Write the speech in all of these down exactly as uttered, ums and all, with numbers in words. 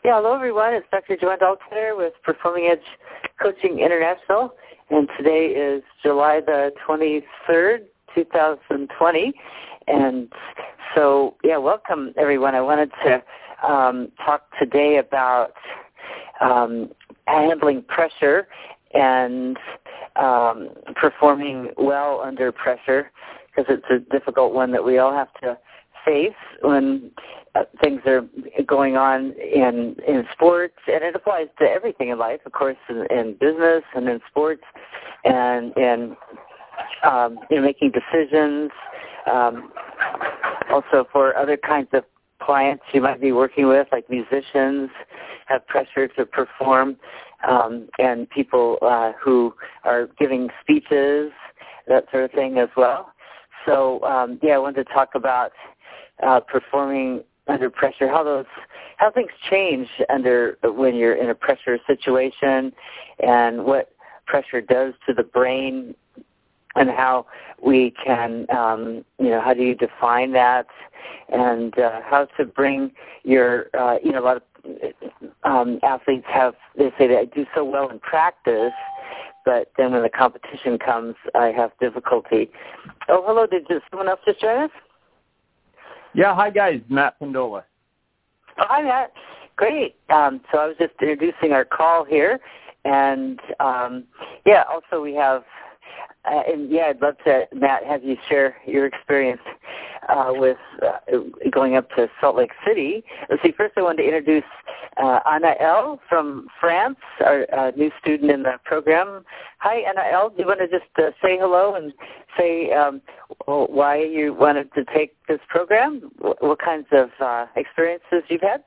Yeah, hello everyone. It's Doctor Joanne Dahlkner with Performing Edge Coaching International, and today is July the twenty-third, two thousand twenty. And so, yeah, welcome everyone. I wanted to um, talk today about um, handling pressure and um, performing well under pressure, because it's a difficult one that we all have to face when uh, things are going on in in sports, and it applies to everything in life, of course, in, in business and in sports, and in um, you know, making decisions. Um, also, for other kinds of clients you might be working with, like musicians, have pressure to perform, um, and people uh, who are giving speeches, that sort of thing as well. So, um, yeah, I wanted to talk about Uh, performing under pressure, how those, how things change under when you're in a pressure situation, and what pressure does to the brain, and how we can, um, you know, how do you define that, and uh, how to bring your, uh, you know, a lot of um, athletes have, they say that I do so well in practice, but then when the competition comes, I have difficulty. Oh, hello, did just someone else just join us? Yeah, hi guys, Matt Pendola. Oh, hi Matt. Great. Um, so I was just introducing our call here, and um, yeah, also we have, uh, and yeah, I'd love to, Matt, have you share your experience uh, with uh, going up to Salt Lake City. Let's see, first I wanted to introduce uh, Anaël from France, our uh, new student in the program. Hi, Anaël. Do you want to just uh, say hello and say um, why you wanted to take this program? What kinds of uh, experiences you've had?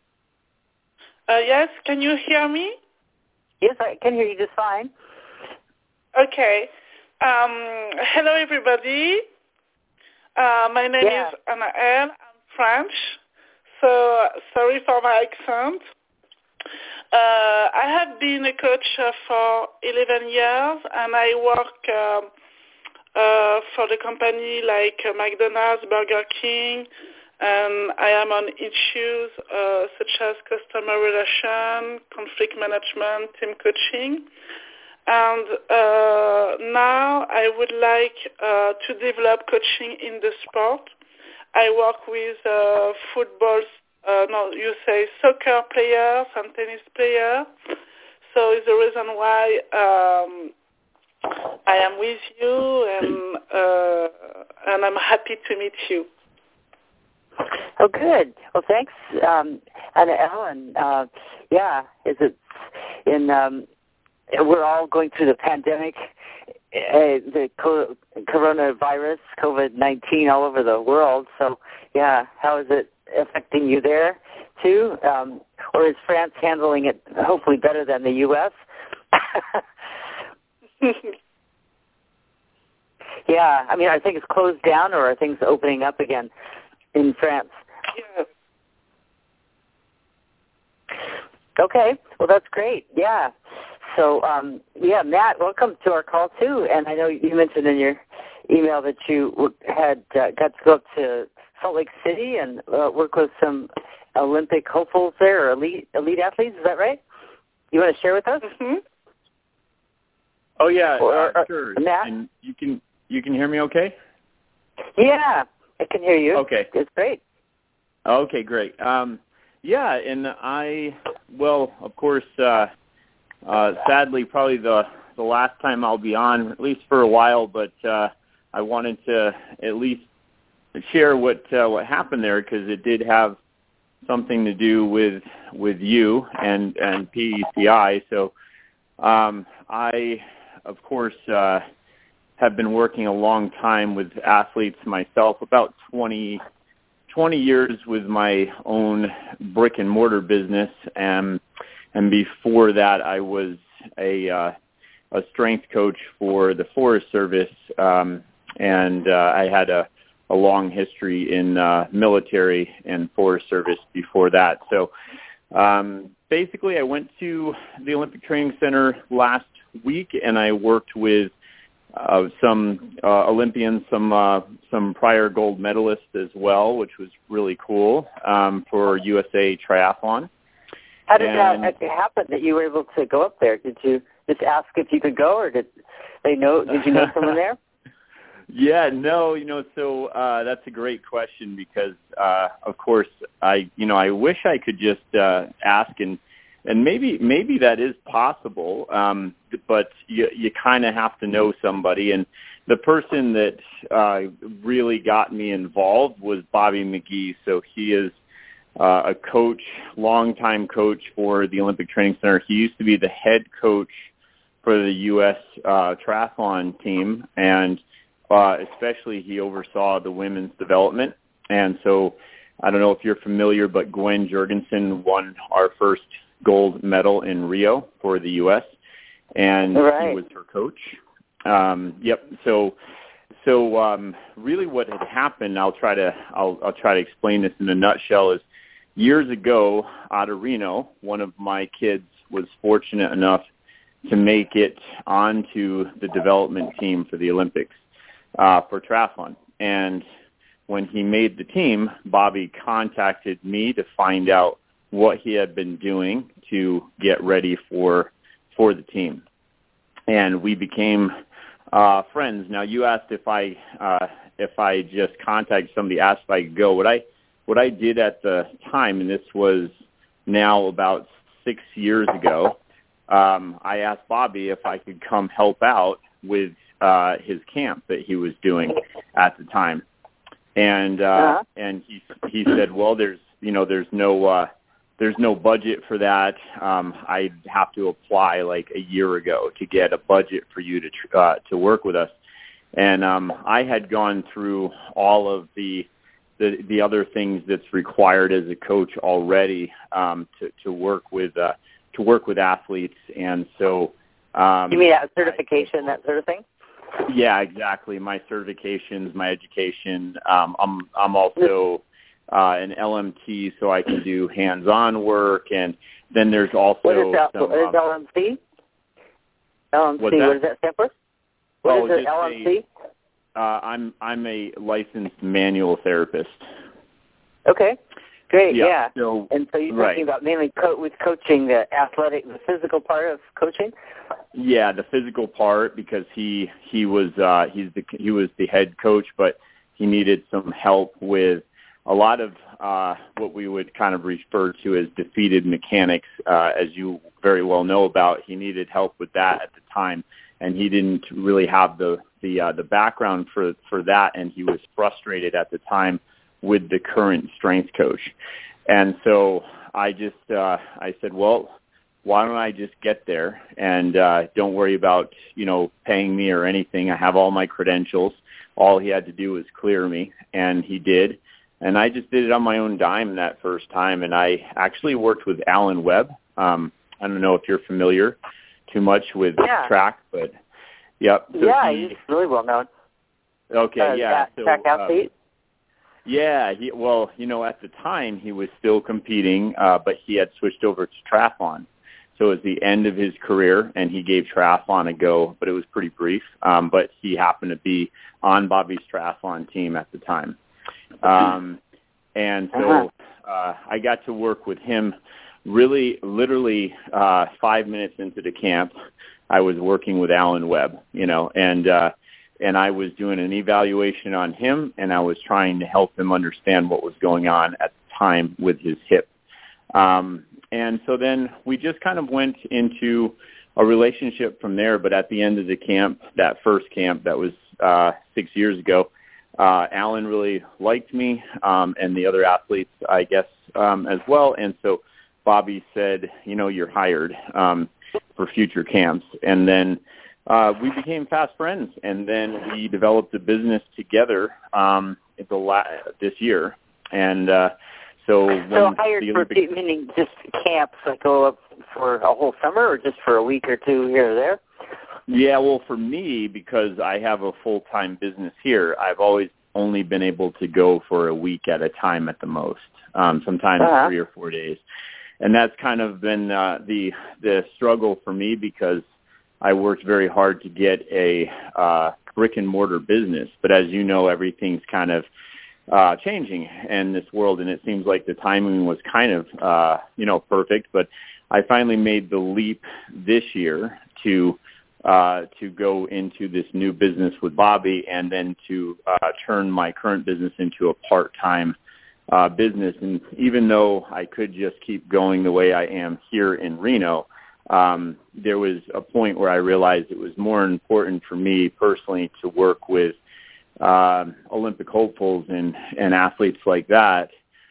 Uh, yes, can you hear me? Yes, I can hear you just fine. Okay. Um, hello, everybody. Uh, my name yeah. is Anaël. I'm French, so sorry for my accent. Uh, I have been a coach uh, for eleven years, and I work um, uh, for the company like uh, McDonald's, Burger King, and I am on issues uh, such as customer relation, conflict management, team coaching. And uh, now I would like uh, to develop coaching in the sport. I work with uh, football, uh, no, you say soccer players and tennis players. So it's the reason why um, I am with you, and uh, and I'm happy to meet you. Oh, good. Well, thanks, um, Anaël. And uh, yeah, is it in? Um, we're all going through the pandemic, uh, the co- coronavirus, COVID nineteen, all over the world. So, yeah, how is it affecting you there too? Um, or is France handling it hopefully better than the U S? Yeah, I mean, are things closed down, or are things opening up again in France? Yeah. Okay, well, that's great. Yeah. So, um, yeah, Matt, welcome to our call, too. And I know you mentioned in your email that you had uh, got to go up to Salt Lake City and uh, work with some Olympic hopefuls there, or elite, elite athletes. Is that right? You want to share with us? Mm-hmm. Oh, yeah, or, uh, sure. Matt? And you can you can hear me okay? Yeah, I can hear you. Okay. It's great. Okay, great. Um, yeah, and I, well, of course, uh, uh, sadly, probably the, the last time I'll be on, at least for a while, but uh, I wanted to at least share what uh, what happened there, because it did have something to do with with you and, and P E C I. So um, I, of course, uh, have been working a long time with athletes myself, about twenty, twenty years with my own brick and mortar business, and and before that I was a uh, a strength coach for the Forest Service, um, and uh, I had a, a long history in uh, military and Forest Service before that. So um, basically I went to the Olympic Training Center last week, and I worked with Uh, some uh, Olympians, some uh, some prior gold medalists as well, which was really cool um, for U S A Triathlon. How did and, that happen that you were able to go up there? Did you just ask if you could go, or did they know? Did you know someone there? Yeah, no, you know, so uh, that's a great question because, uh, of course, I, you know, I wish I could just uh, ask and, and maybe, maybe that is possible, um, but you, you kind of have to know somebody. And the person that uh, really got me involved was Bobby McGee. So he is uh, a coach, longtime coach for the Olympic Training Center. He used to be the head coach for the U S uh, triathlon team, and uh, especially he oversaw the women's development. And so I don't know if you're familiar, but Gwen Jorgensen won our first gold medal in Rio for the U S, and right. he was her coach. Um, yep. So, so um, really, what had happened? I'll try to I'll, I'll try to explain this in a nutshell. Is years ago out of Reno, one of my kids was fortunate enough to make it onto the development team for the Olympics uh, for triathlon. And when he made the team, Bobby contacted me to find out what he had been doing to get ready for for the team. And we became uh, friends. Now, you asked if I uh, if I just contacted somebody, asked if I could go. What I what I did at the time, and this was now about six years ago, um, I asked Bobby if I could come help out with uh, his camp that he was doing at the time. And uh, uh-huh. and he he said, well, there's you know there's no uh, there's no budget for that. Um, I'd have to apply like a year ago to get a budget for you to tr- uh, to work with us. And um, I had gone through all of the, the the other things that's required as a coach already um, to to work with uh, to work with athletes. And so um, you mean that certification, I, that sort of thing? Yeah, exactly. My certifications, my education. Um, I'm I'm also uh, an L M T, so I can do hands-on work. And then there's also what is, that, some, what is um, L M C? L M C. What's that? What does that stand for? What oh, is it? L M C. A, uh, I'm I'm a licensed manual therapist. Okay. Great, yeah. yeah. So, and so you're right. talking about mainly co- with coaching the athletic, the physical part of coaching? Yeah, the physical part, because he he was uh, he's the he was the head coach, but he needed some help with a lot of uh, what we would kind of refer to as defeated mechanics, uh, as you very well know about. He needed help with that at the time, and he didn't really have the the uh, the background for for that, and he was frustrated at the time with the current strength coach. And so I just, uh, I said, well, why don't I just get there and uh, don't worry about, you know, paying me or anything. I have all my credentials. All he had to do was clear me, and he did. And I just did it on my own dime that first time. And I actually worked with Alan Webb. Um, I don't know if you're familiar too much with yeah. track, but yep. So yeah, he, he's really well known. Okay, uh, yeah. So, track athlete. Uh, Yeah, he, well, you know, at the time he was still competing, uh, but he had switched over to triathlon. So it was the end of his career, and he gave triathlon a go, but it was pretty brief. Um, but he happened to be on Bobby's triathlon team at the time. Um, and so uh, I got to work with him really, literally uh, five minutes into the camp. I was working with Alan Webb, you know, and uh, and I was doing an evaluation on him, and I was trying to help him understand what was going on at the time with his hip. Um, and so then we just kind of went into a relationship from there, but at the end of the camp, that first camp that was uh, six years ago, uh, Alan really liked me, um, and the other athletes, I guess, um, as well. And so Bobby said, you know, you're hired um, for future camps. And then Uh, we became fast friends, and then we developed a business together um, at the la- this year. And uh, so, when so hired the for Olympic- meaning just camps that go up for a whole summer, or just for a week or two here or there? Yeah, well, for me, because I have a full-time business here, I've always only been able to go for a week at a time at the most. Um, sometimes uh-huh. three or four days, and that's kind of been uh, the the struggle for me, because I worked very hard to get a uh, brick and mortar business, but as you know, everything's kind of uh, changing in this world, and it seems like the timing was kind of, uh, you know, perfect. But I finally made the leap this year to uh, to go into this new business with Bobby, and then to uh, turn my current business into a part-time uh, business. And even though I could just keep going the way I am here in Reno, um, there was a point where I realized it was more important for me personally to work with uh, Olympic hopefuls and, and athletes like that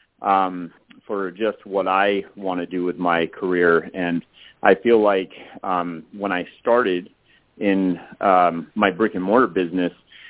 um, for just what I want to do with my career. And I feel like um, when I started in um, my brick and mortar business,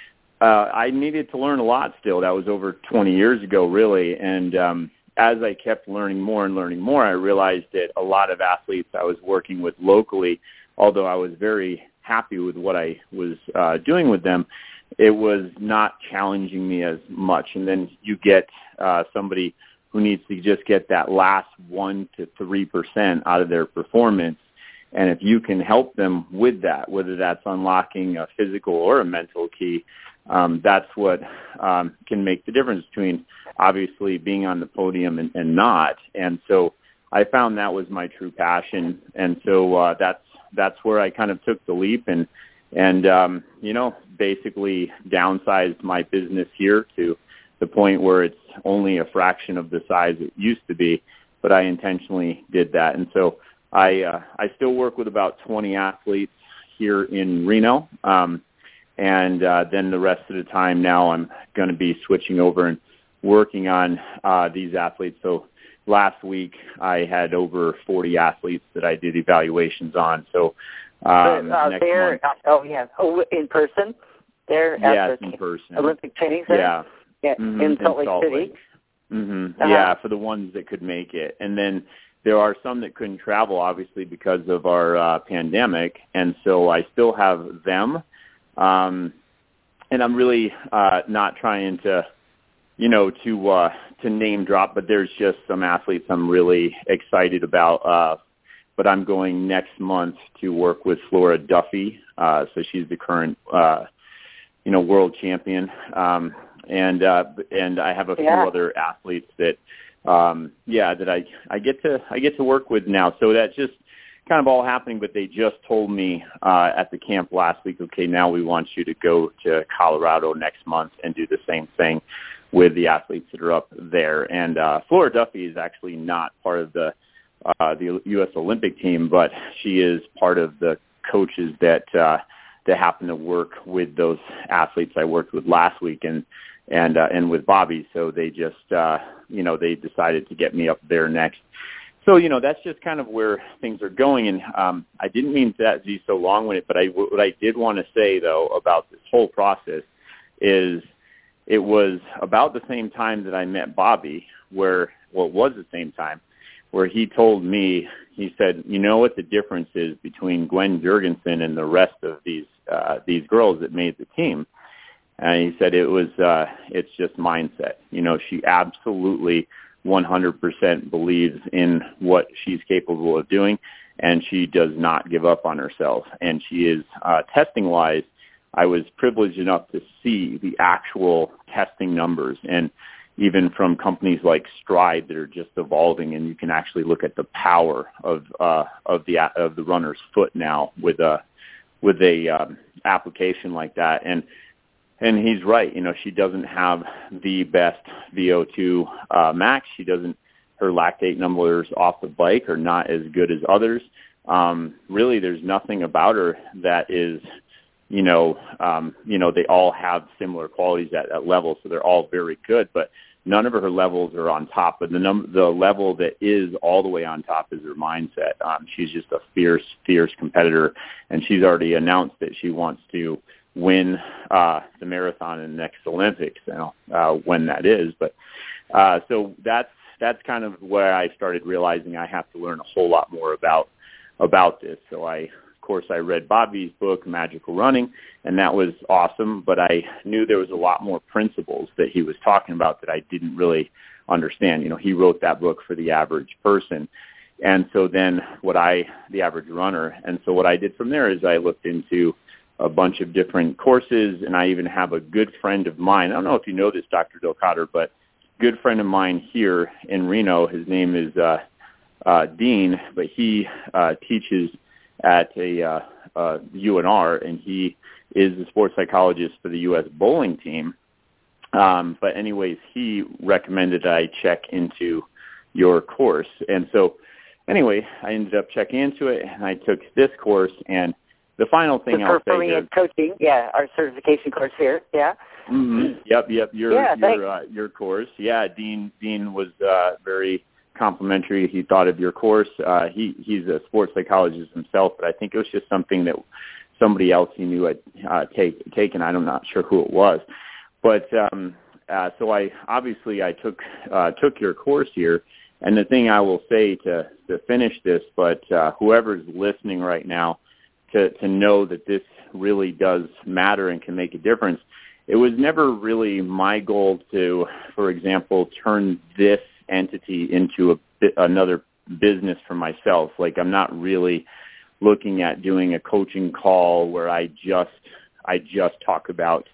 uh, I needed to learn a lot still. That was over twenty years ago, really. And um, as I kept learning more and learning more, I realized that a lot of athletes I was working with locally, although I was very happy with what I was uh, doing with them, it was not challenging me as much. And then you get uh, somebody who needs to just get that last one to three percent out of their performance. And if you can help them with that, whether that's unlocking a physical or a mental key, um, that's what um, can make the difference between obviously being on the podium and, and not. And so I found that was my true passion. And so uh, that's that's where I kind of took the leap and, and um, you know, basically downsized my business here to the point where it's only a fraction of the size it used to be, but I intentionally did that. And so I uh, I still work with about twenty athletes here in Reno, um, and uh, then the rest of the time now I'm going to be switching over and working on uh, these athletes. So last week I had over forty athletes that I did evaluations on. So um, uh, next they're, month, oh yeah, oh, in person. They're yes, at the in person. Olympic Training Center. Yeah, yeah mm-hmm. in Salt Lake Salt City. Lake. Mm-hmm. Uh-huh. Yeah, for the ones that could make it, and then there are some that couldn't travel, obviously, because of our uh, pandemic, and so I still have them. Um, and I'm really uh, not trying to, you know, to uh, to name drop, but there's just some athletes I'm really excited about. Uh, but I'm going next month to work with Flora Duffy. Uh, so she's the current, uh, you know, world champion. Um, and uh, and I have a yeah. few other athletes that. Um, yeah, that I, I get to, I get to work with now. So that's just kind of all happening, but they just told me, uh, at the camp last week, okay, now we want you to go to Colorado next month and do the same thing with the athletes that are up there. And, uh, Flora Duffy is actually not part of the, uh, the U S Olympic team, but she is part of the coaches that, uh, that happen to work with those athletes I worked with last week. And, and, uh, and with Bobby. So they just, uh, you know, they decided to get me up there next. So, you know, that's just kind of where things are going. And, um, I didn't mean that be so long with it, but I, what I did want to say though, about this whole process is it was about the same time that I met Bobby where, well, it was the same time where he told me, he said, you know what the difference is between Gwen Jorgensen and the rest of these, uh, these girls that made the team. And he said it was, uh, it's just mindset. You know, she absolutely one hundred percent believes in what she's capable of doing, and she does not give up on herself. And she is, uh, testing-wise, I was privileged enough to see the actual testing numbers, and even from companies like Stride that are just evolving, and you can actually look at the power of, uh, of the, of the runner's foot now with a, with a, um, application like that. And, And he's right. You know, she doesn't have the best V O two uh, max. She doesn't, her lactate numbers off the bike are not as good as others. Um, really, there's nothing about her that is, you know, um, you know, they all have similar qualities at that level, so they're all very good, but none of her levels are on top. But the num- the level that is all the way on top is her mindset. Um, she's just a fierce, fierce competitor, and she's already announced that she wants to win uh, the marathon in the next Olympics, you know, uh, when that is. But uh, so that's that's kind of where I started realizing I have to learn a whole lot more about about this. So I, of course, I read Bobby's book, Magical Running, and that was awesome. But I knew there was a lot more principles that he was talking about that I didn't really understand. You know, he wrote that book for the average person. And so then what I, the average runner, and so what I did from there is I looked into a bunch of different courses, and I even have a good friend of mine. I don't know if you know this, Doctor Del Cotter, but good friend of mine here in Reno. His name is uh, uh, Dean, but he uh, teaches at a uh, uh, U N R, and he is the sports psychologist for the U S bowling team. Um, but anyways, he recommended that I check into your course. And so anyway, I ended up checking into it, and I took this course, and the final thing the I'll say Performing is, Edge Coaching, yeah, our certification course here, yeah. Mm-hmm. Yep, yep, your yeah, your uh, your course. Yeah, Dean Dean was uh, very complimentary. He thought of your course. Uh, he he's a sports psychologist himself, but I think it was just something that somebody else he knew had uh, take, taken. I'm not sure who it was, but um, uh, so I obviously I took uh, took your course here. And the thing I will say to to finish this, but uh, whoever's listening right now, to to know that this really does matter and can make a difference. It was never really my goal to, for example, turn this entity into a, another business for myself. Like, I'm not really looking at doing a coaching call where I just I just talk about,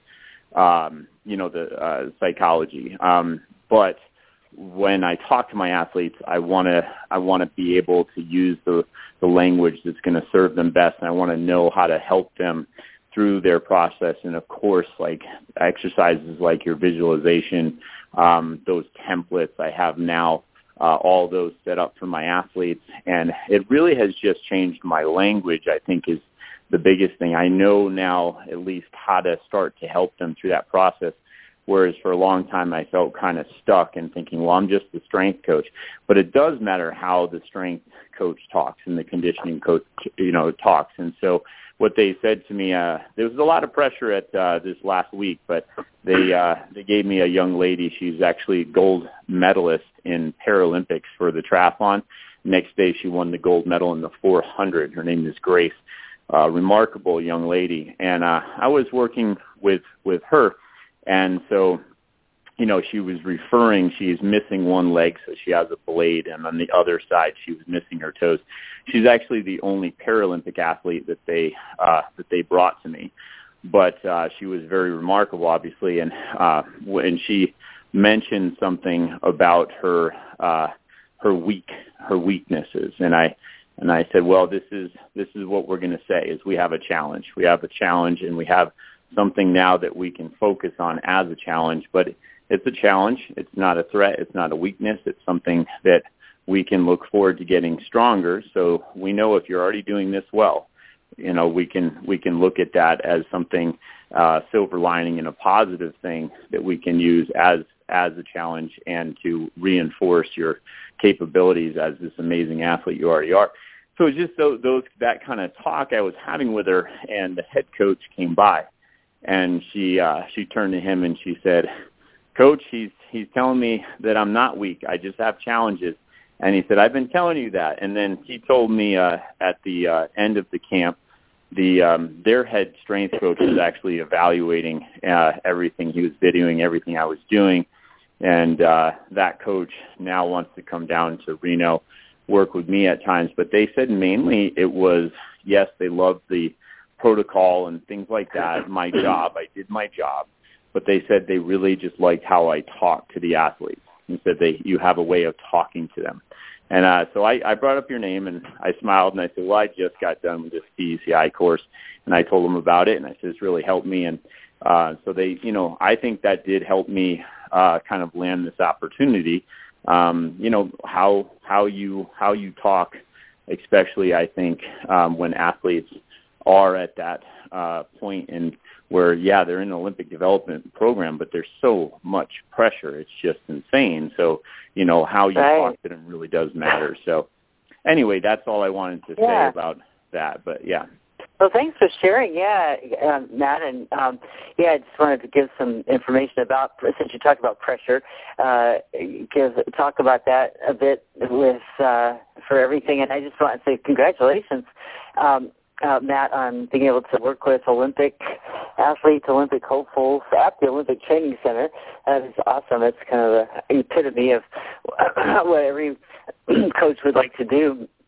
um, you know, the uh, psychology. Um, but when I talk to my athletes, I want to I want to be able to use the, the language that's going to serve them best, and I want to know how to help them through their process. And of course, like exercises like your visualization, um, those templates I have now, uh, all those set up for my athletes. And it really has just changed my language, I think, is the biggest thing. I know now at least how to start to help them through that process. Whereas for a long time I felt kind of stuck and thinking, well, I'm just the strength coach. But it does matter how the strength coach talks and the conditioning coach, you know, talks. And so what they said to me, uh, there was a lot of pressure at uh, this last week, but they uh, they gave me a young lady. She's actually a gold medalist in Paralympics for the triathlon. Next day she won the gold medal in the four hundred. Her name is Grace. Uh, remarkable young lady. And uh, I was working with, with her. And so, you know, she was referring, she's missing one leg, so she has a blade, and on the other side, she was missing her toes. She's actually the only Paralympic athlete that they uh, that they brought to me, but uh, she was very remarkable, obviously. And uh, when she mentioned something about her uh, her weak her weaknesses, and I and I said, well, this is this is what we're going to say: is we have a challenge, we have a challenge, and we have something now that we can focus on as a challenge, but it's a challenge. It's not a threat. It's not a weakness. It's something that we can look forward to getting stronger. So we know if you're already doing this well, you know, we can, we can look at that as something, uh, silver lining and a positive thing that we can use as, as a challenge and to reinforce your capabilities as this amazing athlete you already are. So it's just those, those that kind of talk I was having with her, and the head coach came by. And she uh, she turned to him and she said, Coach, he's he's telling me that I'm not weak. I just have challenges. And he said, I've been telling you that. And then he told me uh, at the uh, end of the camp, the um, their head strength coach was actually evaluating uh, everything. He was videoing everything I was doing. And uh, that coach now wants to come down to Reno, work with me at times. But they said mainly it was, yes, they loved the protocol and things like that, my job. I did my job. But they said they really just liked how I talked to the athletes. And said they you have a way of talking to them. And uh, so I, I brought up your name, and I smiled, and I said, well, I just got done with this P E C I course. And I told them about it, and I said, it's really helped me. And uh, so they, you know, I think that did help me uh, kind of land this opportunity. Um, you know, how how you how you talk, especially I think um, when athletes are at that uh, point in where, yeah, they're in an Olympic development program, but there's so much pressure. It's just insane. So, you know, how you right. talk to them really does matter. So anyway, that's all I wanted to yeah. say about that. But, yeah. Well, thanks for sharing, yeah, um, Matt. And, um, yeah, I just wanted to give some information about, since you talked about pressure, uh, give, talk about that a bit with uh, for everything. And I just want to say congratulations. Um, Uh, Matt, on being able to work with Olympic athletes, Olympic hopefuls at the Olympic Training Center. That is awesome. It's kind of the epitome of what every coach would like to do.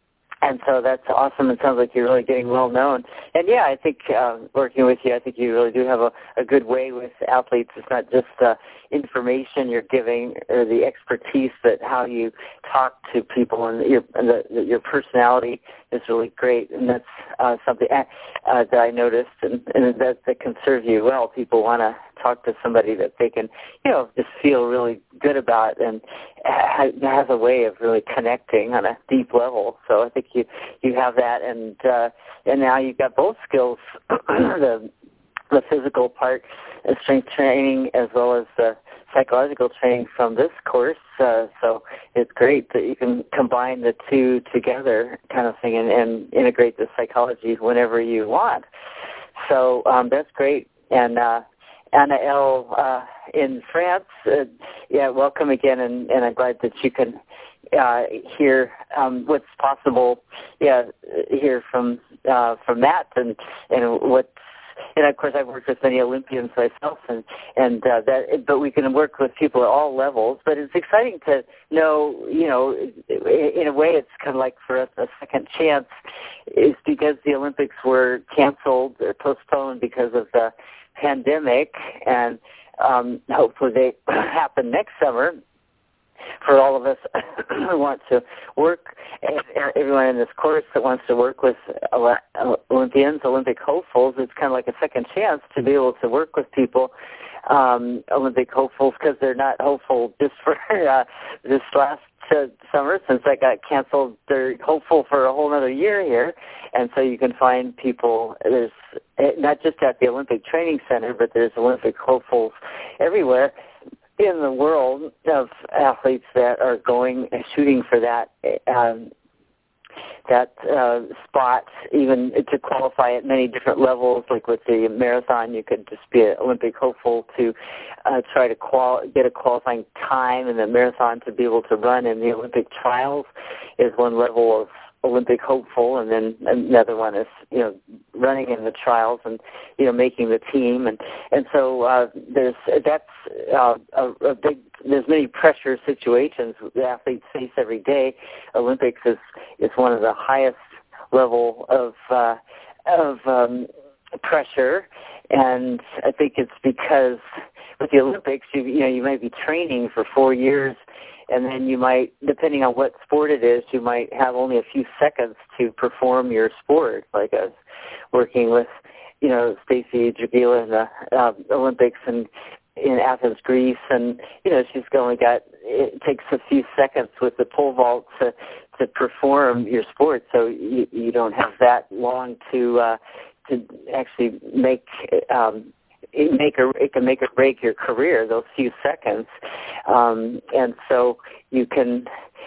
And so that's awesome. It sounds like you're really getting well known. And yeah, I think uh, working with you, I think you really do have a, a good way with athletes. It's not just uh, information you're giving or the expertise, but how you talk to people, and your and the, your personality is really great. And that's uh, something uh, that I noticed, and, and that, that can serve you well. People want to talk to somebody that they can, you know, just feel really good about, and has a way of really connecting on a deep level. So I think you you have that, and uh, and now you've got both skills, the the physical part, uh, strength training, as well as the psychological training from this course. Uh, so it's great that you can combine the two together, kind of thing, and, and integrate the psychology whenever you want. So um, that's great, and. Uh, Anna L. Uh, in France, uh, yeah, welcome again, and, and I'm glad that you can uh, hear um, what's possible, yeah, hear from uh, from Matt, and and what, and of course I've worked with many Olympians myself, and and uh, that, but we can work with people at all levels. But it's exciting to know, you know, in a way it's kind of like for us a second chance, is because the Olympics were canceled or postponed because of the pandemic, and um, hopefully they happen next summer for all of us who want to work, and everyone in this course that wants to work with Olympians, Olympic hopefuls. It's kind of like a second chance to be able to work with people, um, Olympic hopefuls, because they're not hopeful just for uh, this last uh, summer since that got canceled. They're hopeful for a whole other year here, and so you can find people. There's not just at the Olympic Training Center, but there's Olympic hopefuls everywhere in the world of athletes that are going shooting for that um, that uh, spot, even to qualify at many different levels. Like with the marathon, you could just be an Olympic hopeful to uh, try to qual- get a qualifying time in the marathon to be able to run in the Olympic trials is one level of Olympic hopeful, and then another one is, you know, running in the trials and, you know, making the team, and and so uh, there's that's uh, a, a big. There's many pressure situations the athletes face every day. Olympics is is one of the highest level of uh, of um, pressure, and I think it's because with the Olympics, you you know, you might be training for four years. And then you might, depending on what sport it is, you might have only a few seconds to perform your sport. Like I was working with, you know, Stacy Dragila in the uh, Olympics and in Athens, Greece, and you know she's only got, it takes a few seconds with the pole vault to to perform your sport. So you you don't have that long to uh, to actually make. Um, It make or it can make or break your career, those few seconds, um, and so you can.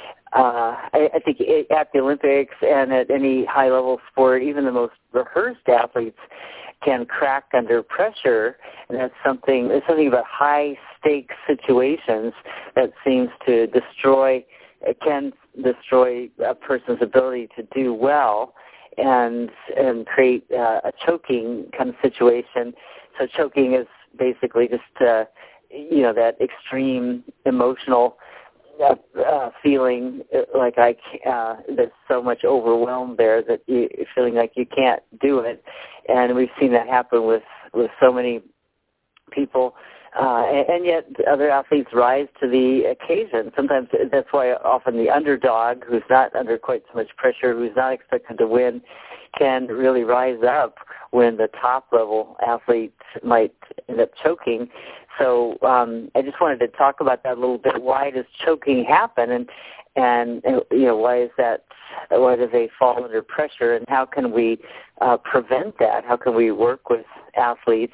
Uh, I, I think it, at the Olympics and at any high-level sport, even the most rehearsed athletes can crack under pressure, and that's something. There's something about high-stakes situations that seems to destroy. It can destroy a person's ability to do well, and and create uh, a choking kind of situation. So choking is basically just, uh, you know, that extreme emotional uh, uh, feeling like I, uh, there's so much overwhelmed there that you, you're feeling like you can't do it. And we've seen that happen with, with so many people. Uh, and, and yet other athletes rise to the occasion. Sometimes that's why often the underdog, who's not under quite so much pressure, who's not expected to win, can really rise up when the top-level athlete might end up choking. So um, I just wanted to talk about that a little bit. Why does choking happen, and and you know why is that? Why do they fall under pressure, and how can we uh, prevent that? How can we work with athletes?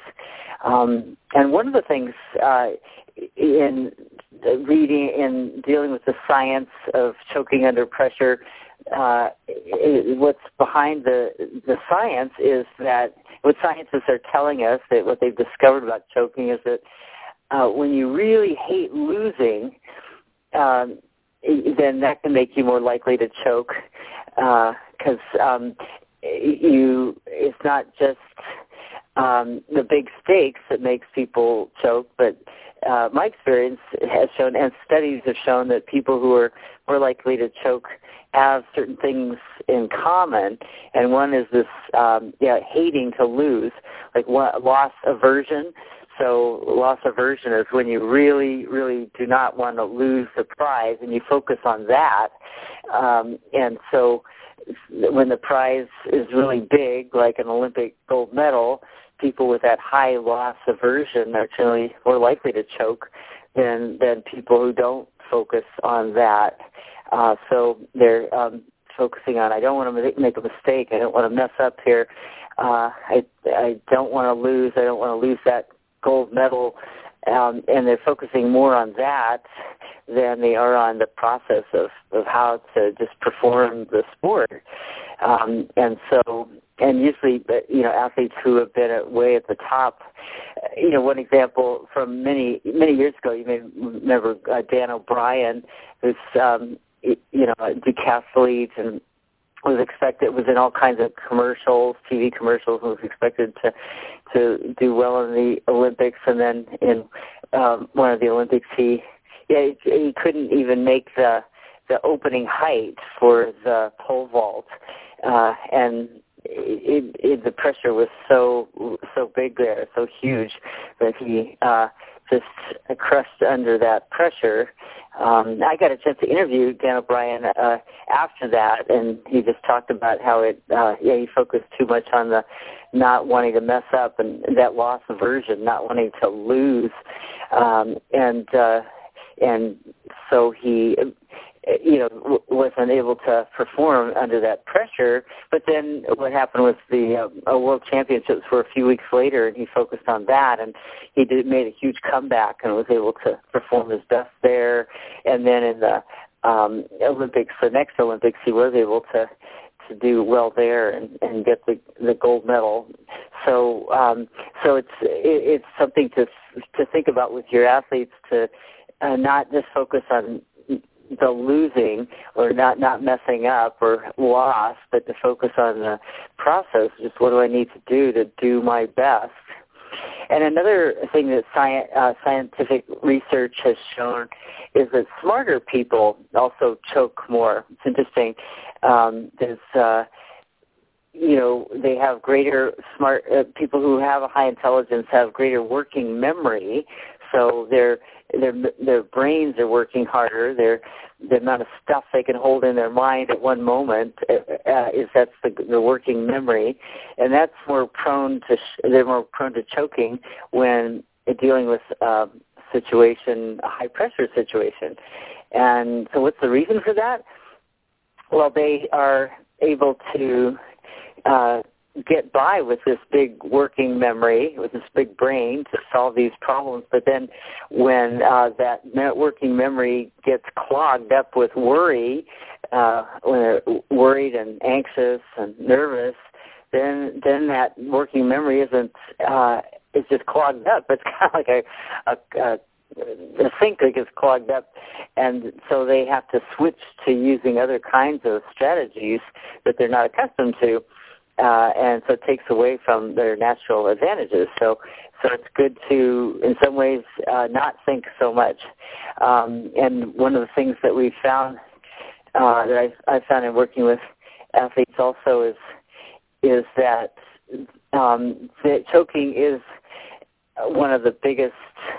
Um, and one of the things uh, in reading and dealing with the science of choking under pressure. Uh, it, what's behind the the science is that what scientists are telling us, that what they've discovered about choking is that uh, when you really hate losing, um, then that can make you more likely to choke, because uh, um, you it's not just um, the big stakes that makes people choke, but uh, my experience has shown, and studies have shown, that people who are more likely to choke have certain things in common, and one is this um, yeah, hating to lose, like what, loss aversion. So loss aversion is when you really, really do not want to lose the prize, and you focus on that. Um, and so when the prize is really big, like an Olympic gold medal, people with that high loss aversion are generally more likely to choke than than people who don't focus on that. Uh, so they're um, focusing on, I don't want to make a mistake. I don't want to mess up here. Uh, I I don't want to lose. I don't want to lose that gold medal. Um, and they're focusing more on that than they are on the process of, of how to just perform the sport. Um, and so, and usually, you know, athletes who have been at, way at the top, you know, one example from many, many years ago, you may remember uh, Dan O'Brien, who's, um, you know, a decathlete and was expected, was in all kinds of commercials, T V commercials, and was expected to to do well in the Olympics. And then in um, one of the Olympics, he yeah he, he couldn't even make the the opening height for the pole vault, uh, and it, it, the pressure was so so big there, so huge that he uh, just crushed under that pressure. Um, I got a chance to interview Dan O'Brien uh, after that, and he just talked about how it, uh, yeah, he focused too much on the not wanting to mess up and that loss aversion, not wanting to lose, um, and uh, and so he, you know, w- wasn't able to perform under that pressure. But then what happened was the uh, World Championships were a few weeks later, and he focused on that, and he did made a huge comeback and was able to perform his best there. And then in the um, Olympics, the next Olympics, he was able to to do well there and, and get the the gold medal. So um, so it's it, it's something to to think about with your athletes, to uh, not just focus on the losing or not, not messing up or loss, but to focus on the process. Just what do I need to do to do my best? And another thing that science, uh, scientific research has shown is that smarter people also choke more. It's interesting. Um, there's, uh, you know, they have greater smart uh, people who have a high intelligence have greater working memory. So their their their brains are working harder. Their the amount of stuff they can hold in their mind at one moment uh, is that's the, the working memory, and that's more prone to sh- they're more prone to choking when dealing with a situation, a high pressure situation. And so, what's the reason for that? Well, they are able to uh, get by with this big working memory, with this big brain to solve these problems. But then when uh, that working memory gets clogged up with worry, uh, when they're worried and anxious and nervous, then then that working memory isn't, uh, it's just clogged up. It's kind of like a, a, a the sink that gets clogged up, and so they have to switch to using other kinds of strategies that they're not accustomed to, uh, and so it takes away from their natural advantages. So, so it's good to, in some ways, uh, not think so much. Um, and one of the things that we found uh, that I, I found in working with athletes also is is that um, that choking is one of the biggest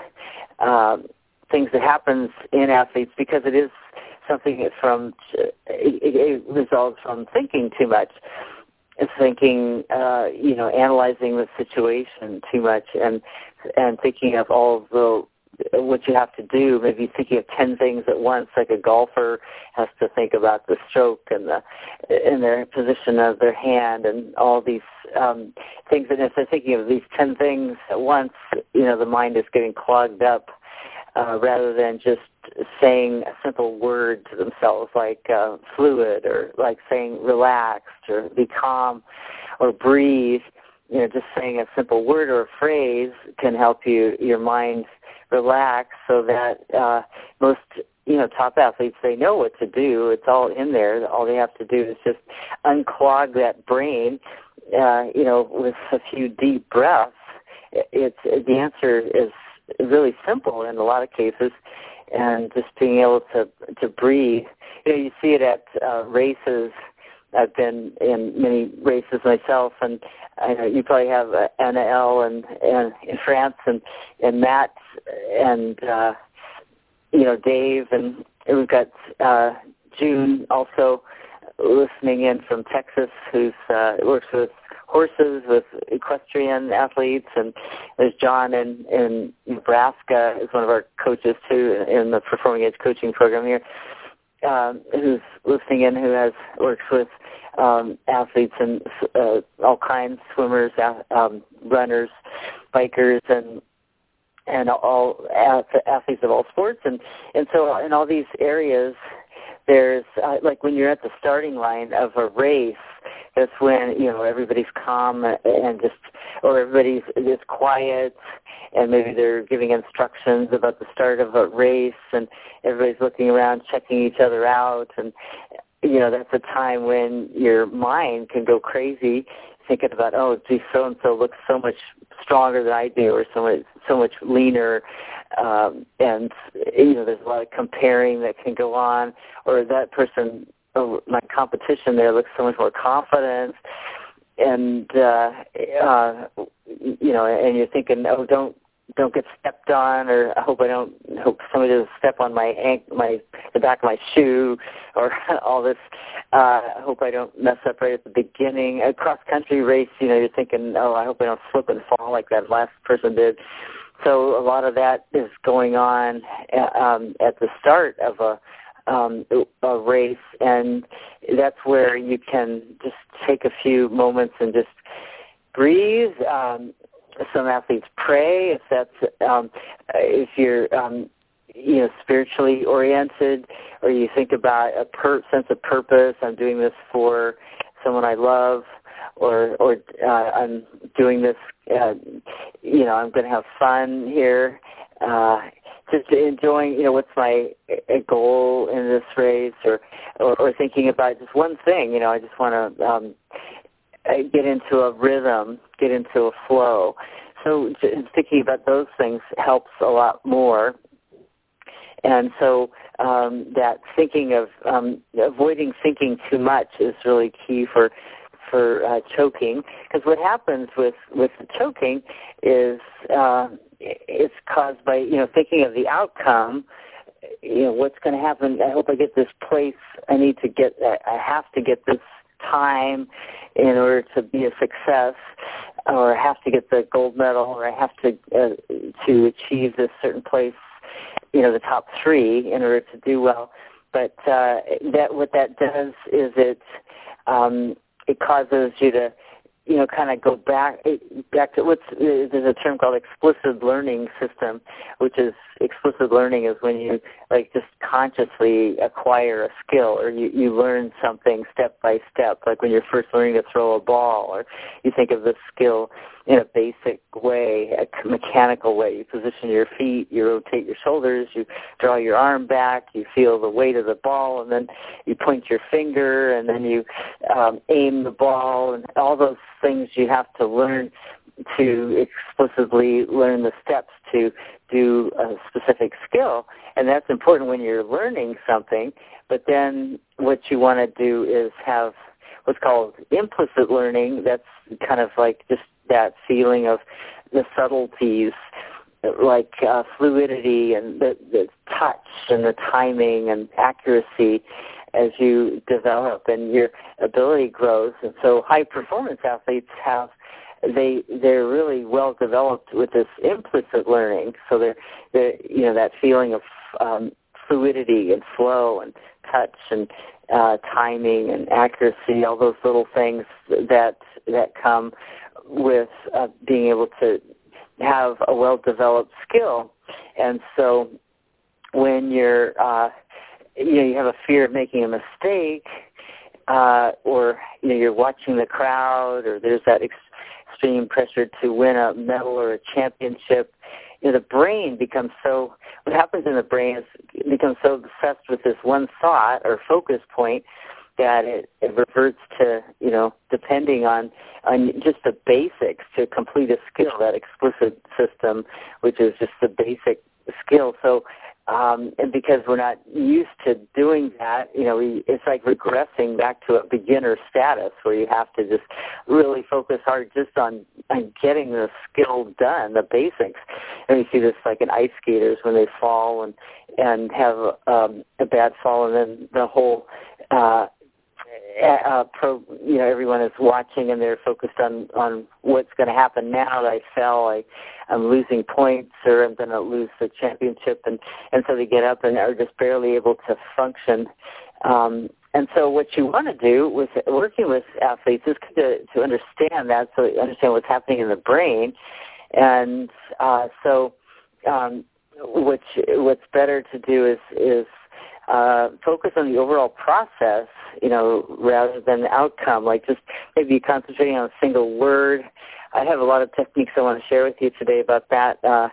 Um, things that happens in athletes, because it is something from it, it results from thinking too much. It's thinking, uh, you know, analyzing the situation too much, and and thinking of all of the what you have to do. Maybe thinking of ten things at once, like a golfer has to think about the stroke and the and their position of their hand and all these um, things. And if they're thinking of these ten things at once, you know, the mind is getting clogged up, uh, rather than just saying a simple word to themselves, like uh, fluid, or like saying relaxed, or be calm, or breathe. You know, just saying a simple word or a phrase can help you your mind relax, so that uh, most, you know, top athletes, they know what to do. It's all in there. All they have to do is just unclog that brain uh, you know, with a few deep breaths, it's the answer is really simple in a lot of cases, and just being able to to breathe. You know, you see it at uh, races. I've been in many races myself, and I know you probably have uh, Anna L. and, and in France, and and Matt, and uh, you know Dave, and we've got uh, June also listening in from Texas, who's uh, works with horses, with equestrian athletes, and there's John in, in Nebraska, is one of our coaches too in the Performing Edge coaching program here, um, who's listening in, who has works with um, athletes and uh, all kinds, swimmers, um, runners, bikers, and and all athletes of all sports, and and so in all these areas, there's uh, like when you're at the starting line of a race, that's when, you know, everybody's calm and just, or everybody's just quiet, and maybe they're giving instructions about the start of a race, and everybody's looking around, checking each other out, and, you know, that's a time when your mind can go crazy, thinking about, oh, gee, so-and-so looks so much stronger than I do, or so much, so much leaner, um, and, you know, there's a lot of comparing that can go on, or that person, oh, my competition there looks so much more confident, and, uh, uh, you know, and you're thinking, oh, don't, don't get stepped on, or I hope I don't, hope somebody doesn't step on my ankle, my the back of my shoe, or all this. Uh, I hope I don't mess up right at the beginning. A cross country race, you know, you're thinking, oh, I hope I don't slip and fall like that last person did. So a lot of that is going on um, at the start of a um, a race, and that's where you can just take a few moments and just breathe. Um, Some athletes pray, if that's um, if you're um, you know spiritually oriented, or you think about a per- sense of purpose. I'm doing this for someone I love, or or uh, I'm doing this. Uh, you know, I'm going to have fun here. Uh, just enjoying. You know, what's my a goal in this race, or, or or thinking about just one thing. You know, I just want to. Um, get into a rhythm, get into a flow. So thinking about those things helps a lot more. And so um, that thinking of um, avoiding thinking too much is really key for for uh, choking. Because what happens with, with the choking is uh, it's caused by, you know, thinking of the outcome. You know, what's going to happen? I hope I get this place. I need to get, I have to get this time in order to be a success, or I have to get the gold medal, or I have to uh, to achieve this certain place, you know, the top three in order to do well. But uh, that what that does is it um, it causes you to, you know, kind of go back back to what's there's a term called explicit learning system, which is explicit learning is when you like just consciously acquire a skill, or you, you learn something step by step, like when you're first learning to throw a ball, or you think of the skill in a basic way, a mechanical way. You position your feet, you rotate your shoulders, you draw your arm back, you feel the weight of the ball, and then you point your finger, and then you um, aim the ball, and all those things you have to learn to explicitly learn the steps to do a specific skill. And that's important when you're learning something. But then what you want to do is have what's called implicit learning. That's kind of like just that feeling of the subtleties, like uh, fluidity and the, the touch and the timing and accuracy as you develop and your ability grows. And so high-performance athletes have They they're really well developed with this implicit learning. So they're, they're you know that feeling of um, fluidity and flow and touch and uh, timing and accuracy, all those little things that that come with uh, being able to have a well developed skill. And so when you're uh, you know you have a fear of making a mistake, uh, or you know you're watching the crowd, or there's that ex- extreme pressure to win a medal or a championship, you know, the brain becomes so, what happens in the brain is it becomes so obsessed with this one thought or focus point that it, it reverts to, you know, depending on, on just the basics to complete a skill, that explicit system, which is just the basic skill. So, um, and because we're not used to doing that, you know, we, it's like regressing back to a beginner status where you have to just really focus hard just on, on getting the skill done, the basics. And we see this like in ice skaters when they fall and, and have um, a bad fall, and then the whole uh, uh, pro, you know, everyone is watching and they're focused on, on what's going to happen now that I fell, I, I'm losing points or I'm going to lose the championship. And, and so they get up and are just barely able to function. Um, and so what you want to do with working with athletes is to, to understand that, so you understand what's happening in the brain. And uh, so um, which, what's better to do is, is uh, focus on the overall process, you know, rather than the outcome, like just maybe concentrating on a single word. I have a lot of techniques I want to share with you today about that uh,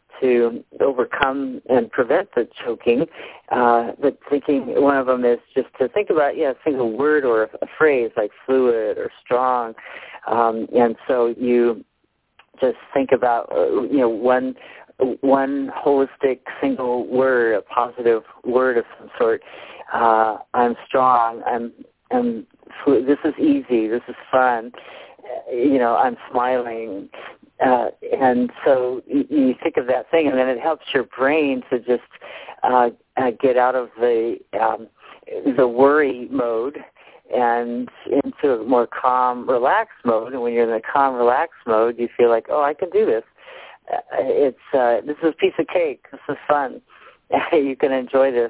to overcome and prevent the choking. Uh, but thinking one of them is just to think about, yeah, a single word or a phrase like fluid or strong. Um, and so you just think about, uh, you know, one one holistic single word, a positive word of some sort. Uh, I'm strong. I'm, I'm, this is easy. This is fun. You know, I'm smiling. Uh, and so you, you think of that thing, and then it helps your brain to just uh, uh, get out of the um, the worry mode and into a more calm, relaxed mode. And when you're in the calm, relaxed mode, you feel like, oh, I can do this. Uh, it's uh, this is a piece of cake. This is fun. You can enjoy this.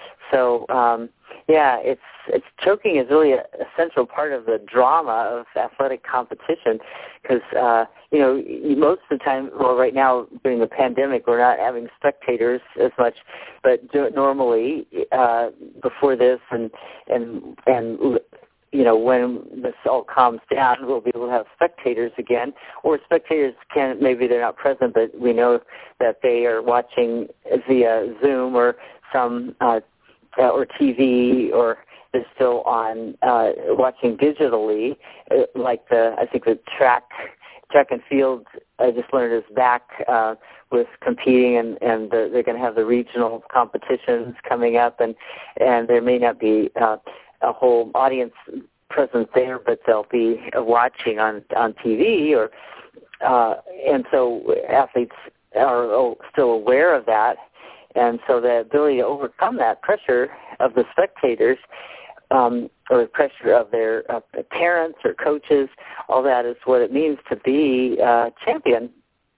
So um, yeah, it's it's choking is really a, a central part of the drama of athletic competition, because uh, you know, most of the time, well, right now during the pandemic, we're not having spectators as much, but do, normally uh, before this and and and. you know, when this all calms down, we'll be able to have spectators again, or spectators can, maybe they're not present, but we know that they are watching via Zoom or some, uh, or T V, or they're still on, uh, watching digitally, uh, like the, I think the track, track and field, I just learned is back, uh, with competing, and, and the, they're going to have the regional competitions coming up, and, and there may not be, uh, a whole audience present there, but they'll be watching on, on T V, or uh, and so athletes are still aware of that, and so the ability to overcome that pressure of the spectators, um, or the pressure of their uh, parents or coaches, all that is what it means to be a champion.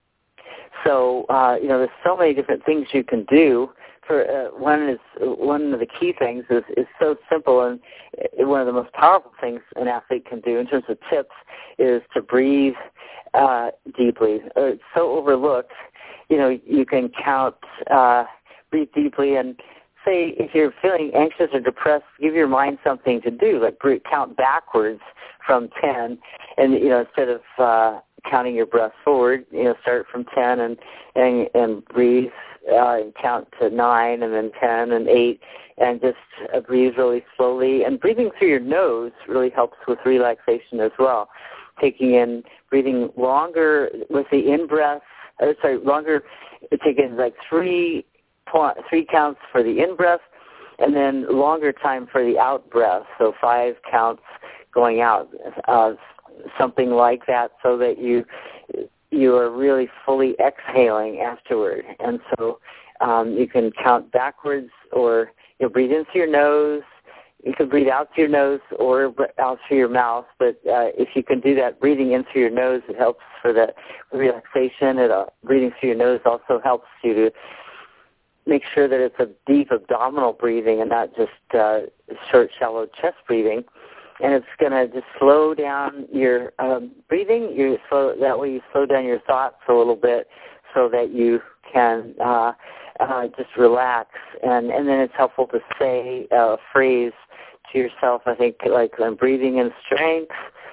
So uh, you know, there's so many different things you can do. For, uh, one is one of the key things is, is so simple, and one of the most powerful things an athlete can do in terms of tips is to breathe uh, deeply. Uh, it's so overlooked. You know, you can count, uh, breathe deeply, and say if you're feeling anxious or depressed, give your mind something to do, like breathe, count backwards from ten, and you know, instead of uh, counting your breath forward, you know, start from ten and and, and breathe. Uh, count to nine and then ten and eight, and just uh, breathe really slowly. And breathing through your nose really helps with relaxation as well. Taking in, breathing longer with the in-breath, uh, sorry, longer, taking like three, point, three counts for the in-breath, and then longer time for the out-breath, so five counts going out, uh, something like that, so that you you are really fully exhaling afterward. And so um, you can count backwards, or you'll breathe in through your nose. You can breathe out through your nose or out through your mouth. But uh, if you can do that breathing in through your nose, it helps for the relaxation. It, uh, breathing through your nose also helps you to make sure that it's a deep abdominal breathing and not just uh, short, shallow chest breathing. And it's going to just slow down your um, breathing. You slow, that way you slow down your thoughts a little bit so that you can uh, uh, just relax. And, and then it's helpful to say a phrase to yourself, I think, like, I'm breathing in strength.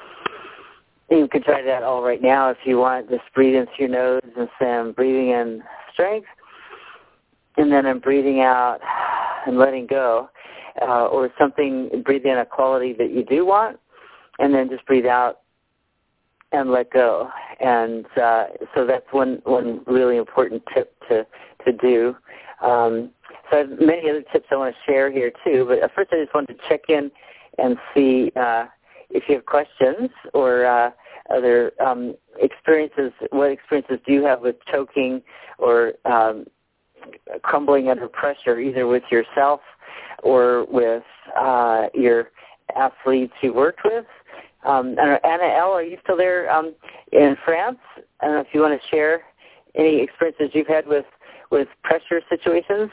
You can try that all right now if you want. Just breathe in through your nose and say, I'm breathing in strength. And then I'm breathing out and letting go. uh, or something, breathe in a quality that you do want, and then just breathe out and let go. And uh, so that's one, one really important tip to, to do. Um, so I have many other tips I want to share here too, but first I just wanted to check in and see uh, if you have questions or uh, other um, experiences. What experiences do you have with choking or um, crumbling under pressure, either with yourself or with uh, your athletes you worked with? Um, Anna L., are you still there um, in France? I don't know if you want to share any experiences you've had with, with pressure situations.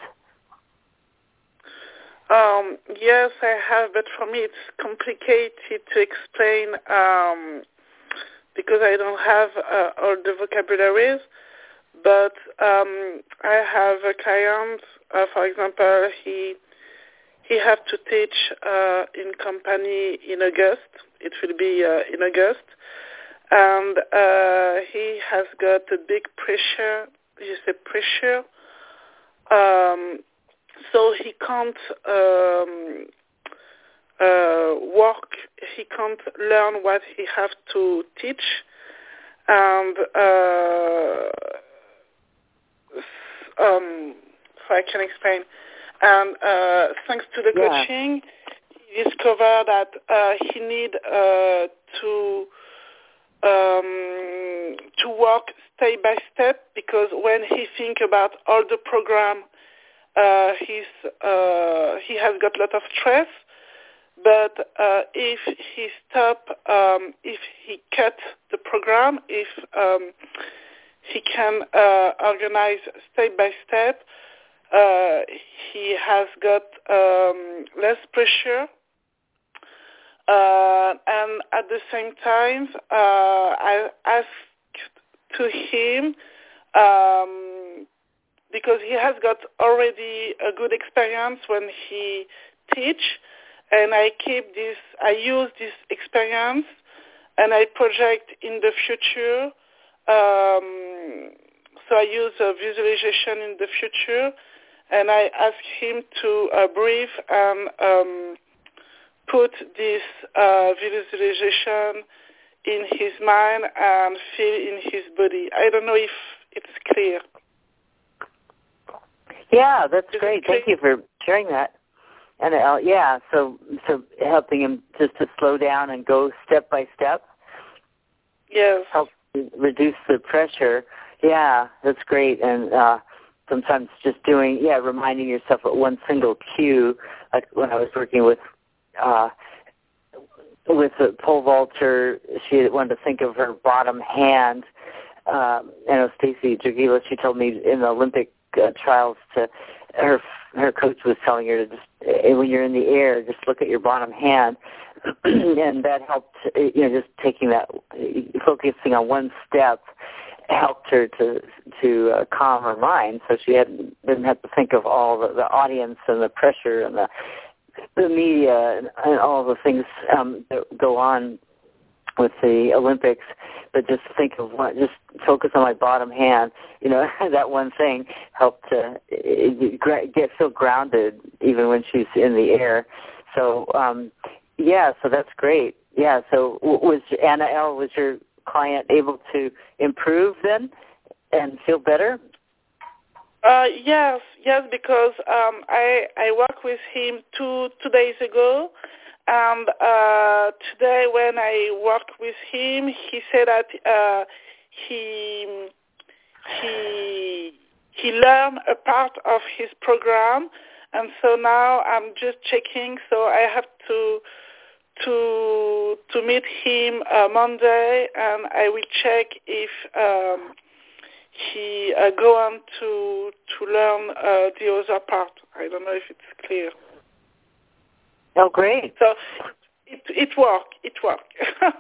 Um, yes, I have, but for me it's complicated to explain um, because I don't have uh, all the vocabularies. But um, I have a client, uh, for example, he he have to teach uh, in company in August. It will be uh, in August, and uh, he has got a big pressure. You say pressure. Um, So he can't um, uh, work, he can't learn what he has to teach. And uh, um, so I can explain. And uh, thanks to the yeah. coaching, he discovered that uh, he need uh, to um, to work step by step, because when he think about all the program, Uh, he's, uh, he has got a lot of stress, but uh, if he stop, um, if he cut the program, if um, he can uh, organize step by step, uh, he has got um, less pressure, uh, and at the same time, uh, I asked to him, um, because he has got already a good experience when he teach, and I keep this, I use this experience, and I project in the future. Um, so I use a visualization in the future, and I ask him to uh, breathe and um, put this uh, visualization in his mind and feel in his body. I don't know if it's clear. Yeah, that's great. Thank you for sharing that. And uh, yeah, so so helping him just to slow down and go step by step. Yes. Help reduce the pressure. Yeah, that's great. And uh, sometimes just doing, yeah, reminding yourself of one single cue. Like when I was working with uh, with a pole vaulter, she wanted to think of her bottom hand. Um, I know Stacy Dragila, she told me in the Olympic Uh, trials, to her her coach was telling her to just uh, when you're in the air, just look at your bottom hand, and that helped. You know, just taking that, focusing on one step, helped her to to uh, calm her mind, so she hadn't didn't have to think of all the, the audience and the pressure and the the media and, and all the things um, that go on with the Olympics, but just think of one, just focus on my bottom hand. You know, that one thing helped to get so grounded even when she's in the air. So, um, yeah, so that's great. Yeah, so was Anna L., was your client able to improve then and feel better? Uh, yes, yes, because um, I I worked with him two two days ago, and uh, today when I worked with him, he said that uh, he he he learned a part of his program, and so now I'm just checking. So I have to to to meet him uh, Monday, and I will check if um, he uh, go on to to learn uh, the other part. I don't know if it's clear. Oh, great. So it it worked. It worked.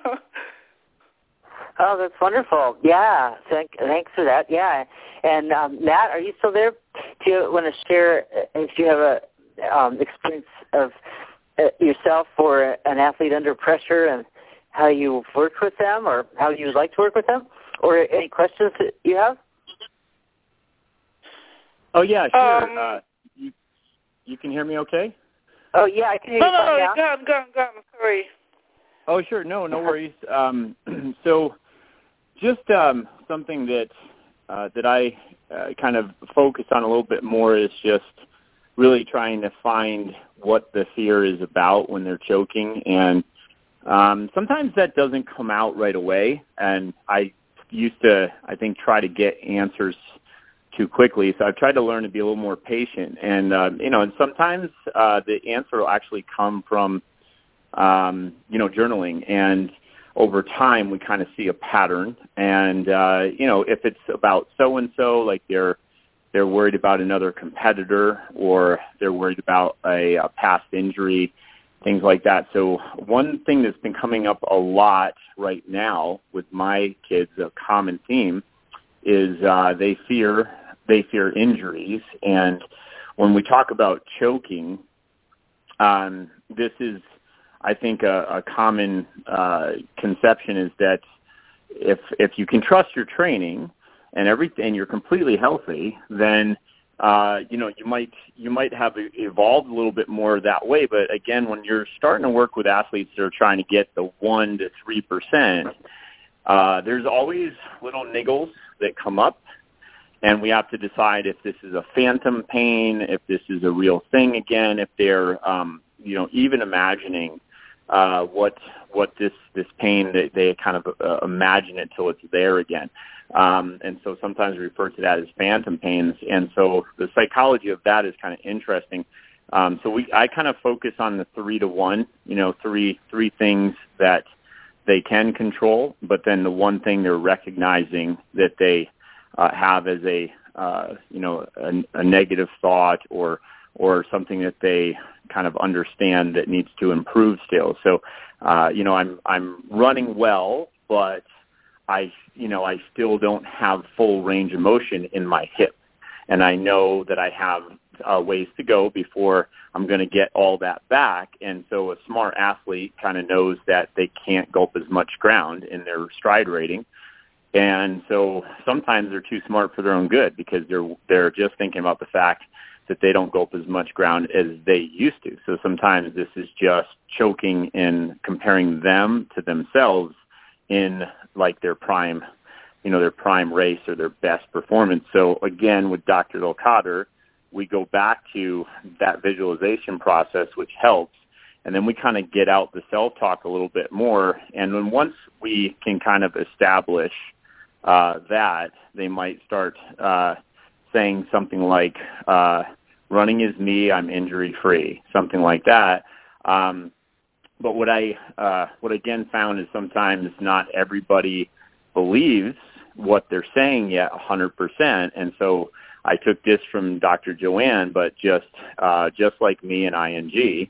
Oh, that's wonderful. Yeah, thank, thanks for that. Yeah. And um, Matt, are you still there? Do you want to share if you have a um, experience of uh, yourself or an athlete under pressure and how you've worked with them or how you would like to work with them? Or any questions that you have? Oh, yeah, sure. Um, uh, you, you can hear me okay? Oh, yeah, I can hear no, you no, fine no, now. go on, go on, go on. Sorry. Oh, sure. No, no worries. Um, so just um, something that uh, that I uh, kind of focus on a little bit more is just really trying to find what the fear is about when they're choking. And um, sometimes that doesn't come out right away. And I used to, I think, try to get answers too quickly. So I've tried to learn to be a little more patient. And, uh, you know, and sometimes uh, the answer will actually come from, um, you know, journaling. And over time, we kind of see a pattern. And, uh, you know, if it's about so-and-so, like they're, they're worried about another competitor or they're worried about a, a past injury, things like that. So one thing that's been coming up a lot right now with my kids, a common theme, is uh, they fear they fear injuries. And when we talk about choking, um, this is, I think, a, a common uh, conception is that if if you can trust your training and everything, you're completely healthy, then uh, you know you might you might have evolved a little bit more that way. But again, when you're starting to work with athletes that are trying to get the one to three percent, uh, there's always little niggles that come up, and we have to decide if this is a phantom pain, if this is a real thing again, if they're um, you know even imagining uh, what what this this pain that they, they kind of uh, imagine it till it's there again. Um, and so sometimes we refer to that as phantom pains. And so the psychology of that is kind of interesting. Um, so we, I kind of focus on the three to one, you know, three, three things that they can control, but then the one thing they're recognizing that they uh, have as a, uh, you know, a, a negative thought or, or something that they kind of understand that needs to improve still. So, uh, you know, I'm, I'm running well, but I, you know, I still don't have full range of motion in my hip. And I know that I have uh, ways to go before I'm going to get all that back. And so a smart athlete kind of knows that they can't gulp as much ground in their stride rating. And so sometimes they're too smart for their own good because they're, they're just thinking about the fact that they don't gulp as much ground as they used to. So sometimes this is just choking and comparing them to themselves in like their prime, you know, their prime race or their best performance. So again, with Doctor Delcader, we go back to that visualization process, which helps. And then we kind of get out the self-talk a little bit more. And then once we can kind of establish uh, that, they might start uh, saying something like, uh, running is me, I'm injury-free, something like that. Um, But what I uh, what I again found is sometimes not everybody believes what they're saying yet one hundred percent. And so I took this from Doctor Joanne, but just uh, just like me and I N G.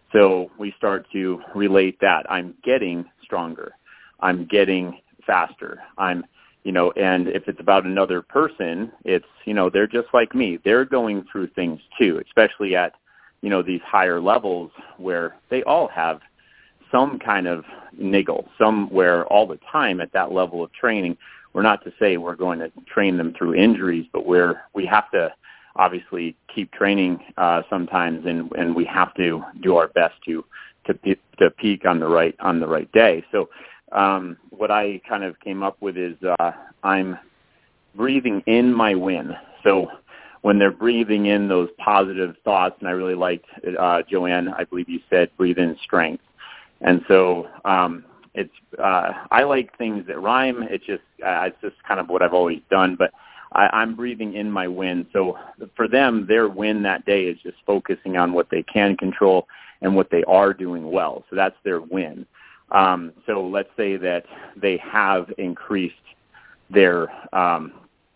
So we start to relate that I'm getting stronger, I'm getting faster, I'm you know, and if it's about another person, it's you know they're just like me. They're going through things too, especially at you know these higher levels where they all have some kind of niggle somewhere all the time at that level of training. We're not to say we're going to train them through injuries, but we're, we have to obviously keep training uh, sometimes, and, and we have to do our best to, to, to peak on the right, on the right day. So um, what I kind of came up with is uh, I'm breathing in my win. So when they're breathing in those positive thoughts, and I really liked, uh, Joanne, I believe you said, breathe in strength. And so um, it's uh, I like things that rhyme. It's just uh, it's just kind of what I've always done. But I, I'm breathing in my win. So for them, their win that day is just focusing on what they can control and what they are doing well. So that's their win. Um, so let's say that they have increased their um,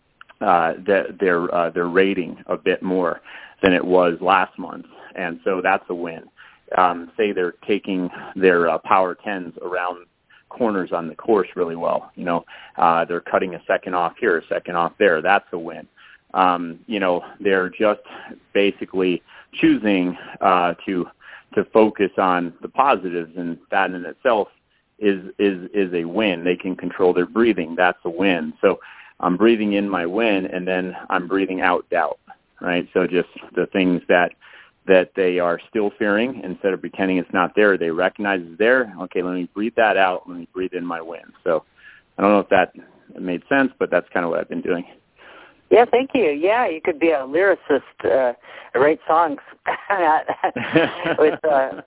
uh, the, their uh, their rating a bit more than it was last month, and so that's a win. Um, say they're taking their uh, power tens around corners on the course really well. You know, uh, they're cutting a second off here, a second off there. That's a win. Um, you know, they're just basically choosing uh, to to focus on the positives, and that in itself is is is a win. They can control their breathing. That's a win. So I'm breathing in my win, and then I'm breathing out doubt. Right. So just the things that that they are still fearing. Instead of pretending it's not there, they recognize it's there. Okay, let me breathe that out. Let me breathe in my win. So I don't know if that made sense, but that's kind of what I've been doing. Yeah, thank you. Yeah, you could be a lyricist, uh, write songs with, uh,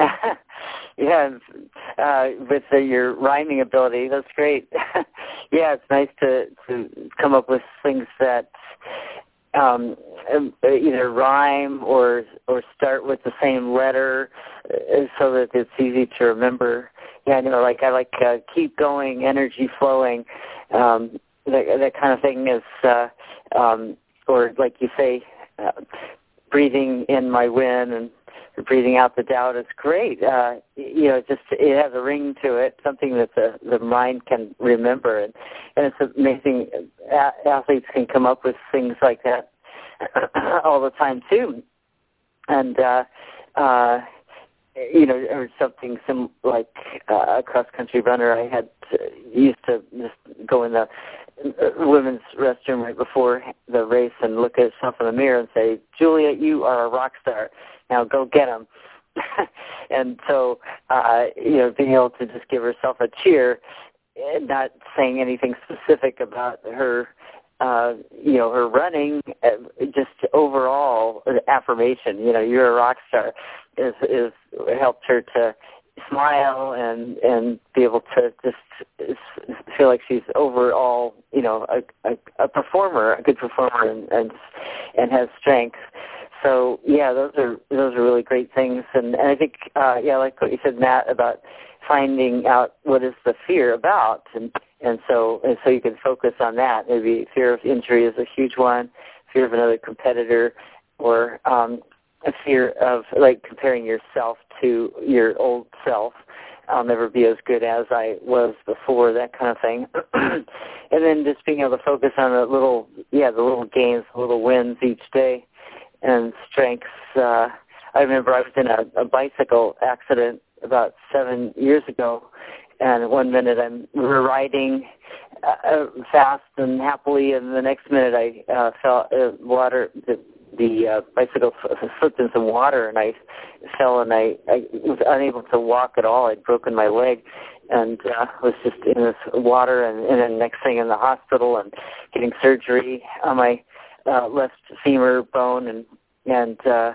yeah, uh, with uh, your rhyming ability. That's great. Yeah, it's nice to, to come up with things that um, either rhyme or or start with the same letter, uh, so that it's easy to remember. Yeah, you know, like I like uh, keep going, energy flowing. Um, that, that kind of thing is, uh, um, or like you say, uh, breathing in my win and breathing out the doubt is great. Uh, you know, just it has a ring to it, something that the, the mind can remember, and, and it's amazing. A- athletes can come up with things like that all the time too, and uh, uh, you know, or something sim- like uh, a cross country runner. I had to, used to just go in the women's restroom right before the race and look at herself in the mirror and say, "Julia, you are a rock star. Now go get them." And so, uh, you know, being able to just give herself a cheer, and not saying anything specific about her, uh, you know, her running, uh, just overall affirmation. You know, you're a rock star, is is helped her to smile and and be able to just feel like she's overall, you know, a, a, a performer, a good performer, and, and and has strength. So yeah, those are those are really great things, and, and I think uh, yeah, like what you said, Matt, about finding out what is the fear about, and and so and so you can focus on that. Maybe fear of injury is a huge one, fear of another competitor, or um, a fear of like comparing yourself to your old self. I'll never be as good as I was before, that kind of thing. And then just being able to focus on the little, yeah, the little gains, the little wins each day, and strengths. Uh, I remember I was in a, a bicycle accident about seven years ago, and one minute I'm we were riding uh, fast and happily, and the next minute I uh, fell uh, water. The, the uh, bicycle slipped in some water, and I fell, and I, I was unable to walk at all. I'd broken my leg, and uh, was just in this water, and, and then next thing in the hospital, and getting surgery on my uh, left femur bone, and and uh,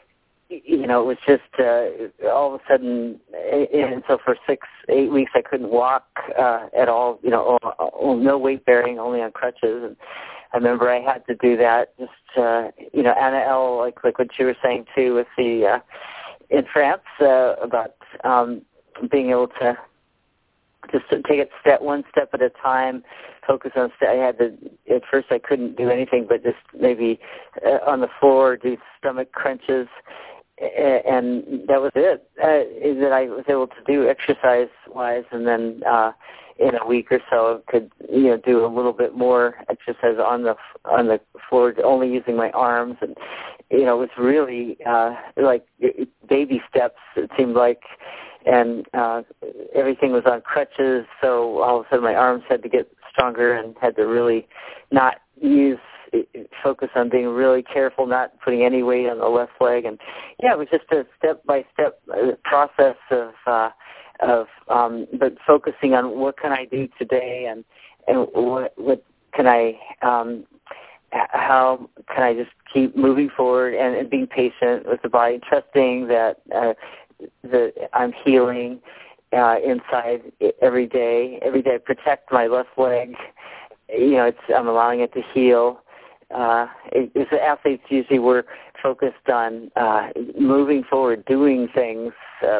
you know, it was just uh, all of a sudden, and so for six, eight weeks I couldn't walk uh, at all. You know, no weight bearing, only on crutches. And I remember I had to do that. Just uh, you know, Anna L, like like what you were saying too, with the uh, in France uh, about um, being able to just to take it step one step at a time. Focus on. St- I had to. At first, I couldn't do anything but just maybe uh, on the floor do stomach crunches. And that was it, uh, that I was able to do exercise-wise, and then uh, in a week or so could, you know, do a little bit more exercise on the on the floor, only using my arms, and you know, it was really uh, like baby steps. It seemed like, and uh, everything was on crutches, so all of a sudden my arms had to get stronger and had to really not use. Focus on being really careful, not putting any weight on the left leg, and yeah, it was just a step-by-step process of uh, of um, but focusing on what can I do today, and and what what can I um, how can I just keep moving forward, and, and being patient with the body, trusting that uh, that I'm healing uh, inside every day. Every day, I protect my left leg. You know, it's I'm allowing it to heal. Uh, it, it's the athletes usually were focused on uh, moving forward, doing things, uh,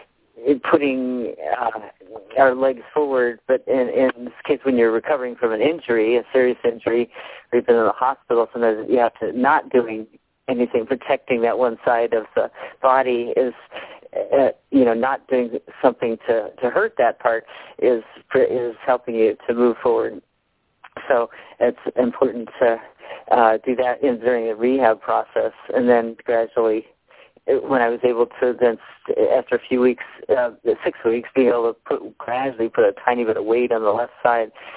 putting uh, our legs forward. But in, in this case, when you're recovering from an injury, a serious injury, or you've been in the hospital, sometimes you have to not doing anything, protecting that one side of the body is, uh, you know, not doing something to, to hurt that part is is helping you to move forward. So it's important to uh, do that in, during the rehab process, and then gradually, when I was able to then, after a few weeks, uh, six weeks, be able to put, gradually put a tiny bit of weight on the left side,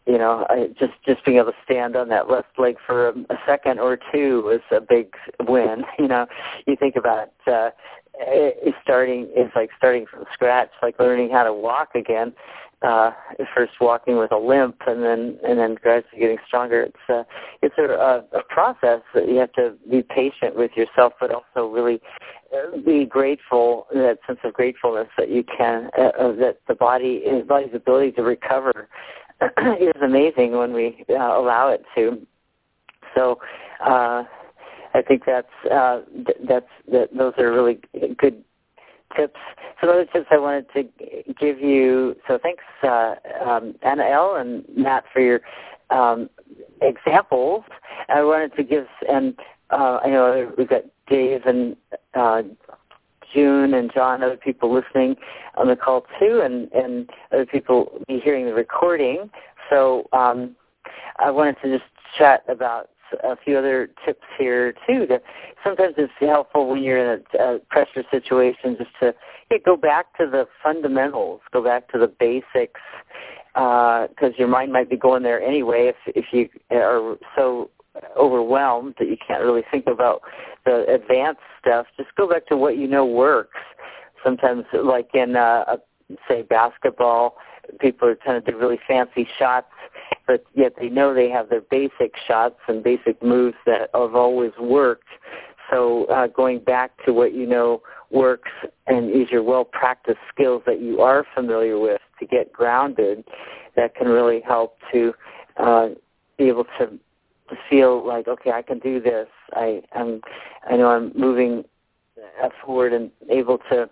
you know, I, just just being able to stand on that left leg for a, a second or two was a big win. You know, you think about uh, it, starting, it's like starting from scratch, like learning how to walk again. Uh, first walking with a limp, and then and then gradually getting stronger. It's uh, it's a, a, a process that you have to be patient with yourself, but also really be grateful. That sense of gratefulness that you can, uh, that the body, the body's ability to recover is amazing when we uh, allow it to. So, uh, I think that's uh, that's that. Those are really good tips. Some other tips I wanted to give you. So thanks, uh, um, Anna L. and Matt, for your um, examples. I wanted to give, and uh, I know we've got Dave and uh, June and John, other people listening on the call too, and, and other people be hearing the recording. So um, I wanted to just chat about a few other tips here too. That sometimes it's helpful when you're in a, a pressure situation just to yeah, go back to the fundamentals, go back to the basics, because uh, your mind might be going there anyway if if you are so overwhelmed that you can't really think about the advanced stuff. Just go back to what you know works. Sometimes, like in uh, a, say basketball, people are trying to do really fancy shots, but yet they know they have their basic shots and basic moves that have always worked. So uh, going back to what you know works and use your well-practiced skills that you are familiar with to get grounded, that can really help to uh, be able to, to feel like, okay, I can do this. I, I'm, I know I'm moving forward and able to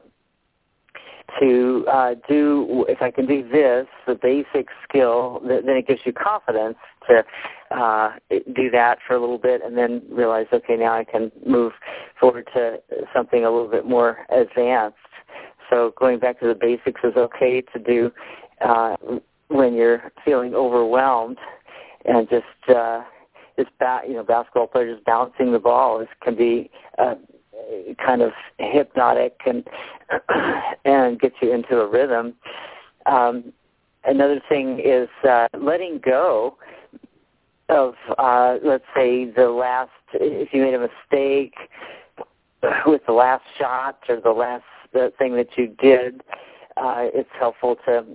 to uh, do, if I can do this, the basic skill, then it gives you confidence to uh, do that for a little bit and then realize, okay, now I can move forward to something a little bit more advanced. So going back to the basics is okay to do uh, when you're feeling overwhelmed, and just, uh, just ba- you know, basketball players bouncing the ball is, can be uh, kind of hypnotic and and get you into a rhythm. Um, another thing is uh, letting go of, uh, let's say, the last, if you made a mistake with the last shot or the last the thing that you did, uh, it's helpful to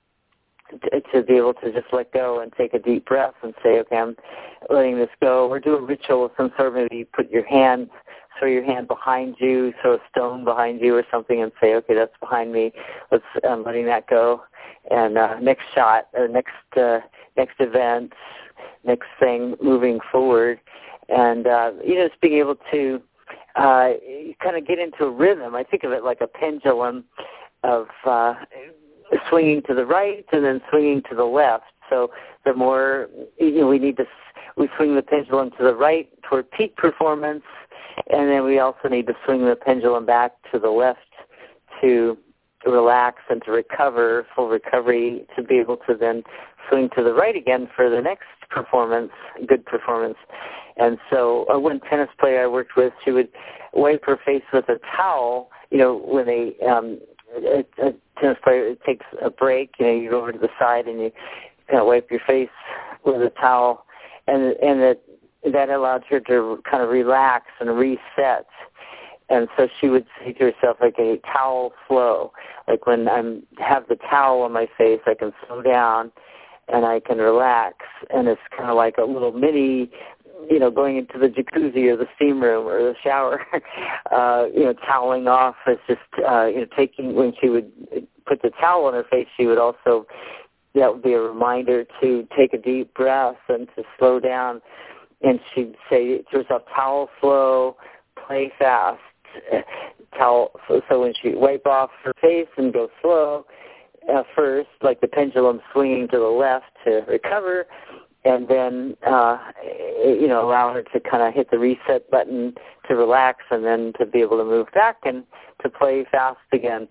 to be able to just let go and take a deep breath and say, okay, I'm letting this go. Or do a ritual of some sort. Maybe you put your hand, throw your hand behind you, throw a stone behind you or something, and say, okay, that's behind me. Let's, I'm letting that go. And uh, next shot, or next uh, next event, next thing, moving forward. And, uh, you know, just being able to uh, kind of get into a rhythm. I think of it like a pendulum of uh, swinging to the right and then swinging to the left. So the more, you know, we need to, we swing the pendulum to the right toward peak performance, and then we also need to swing the pendulum back to the left to relax and to recover, full recovery, to be able to then swing to the right again for the next performance, good performance. And so uh, one tennis player I worked with, she would wipe her face with a towel, you know, when they, um, a, a tennis player it takes a break, you know, you go over to the side and you kind of wipe your face with a towel, and and that that allowed her to kind of relax and reset. And so she would say to herself, like a towel flow, like when I have the towel on my face, I can slow down and I can relax, and it's kind of like a little mini, you know, going into the jacuzzi or the steam room or the shower, uh, you know, toweling off. It's just, uh, you know, taking, when she would put the towel on her face, she would also, that would be a reminder to take a deep breath and to slow down. And she'd say to herself, towel flow, play fast. Towel, so, so when she wipe off her face and go slow uh, first, like the pendulum swinging to the left to recover, and then, uh, you know, allow her to kind of hit the reset button to relax and then to be able to move back and to play fast again.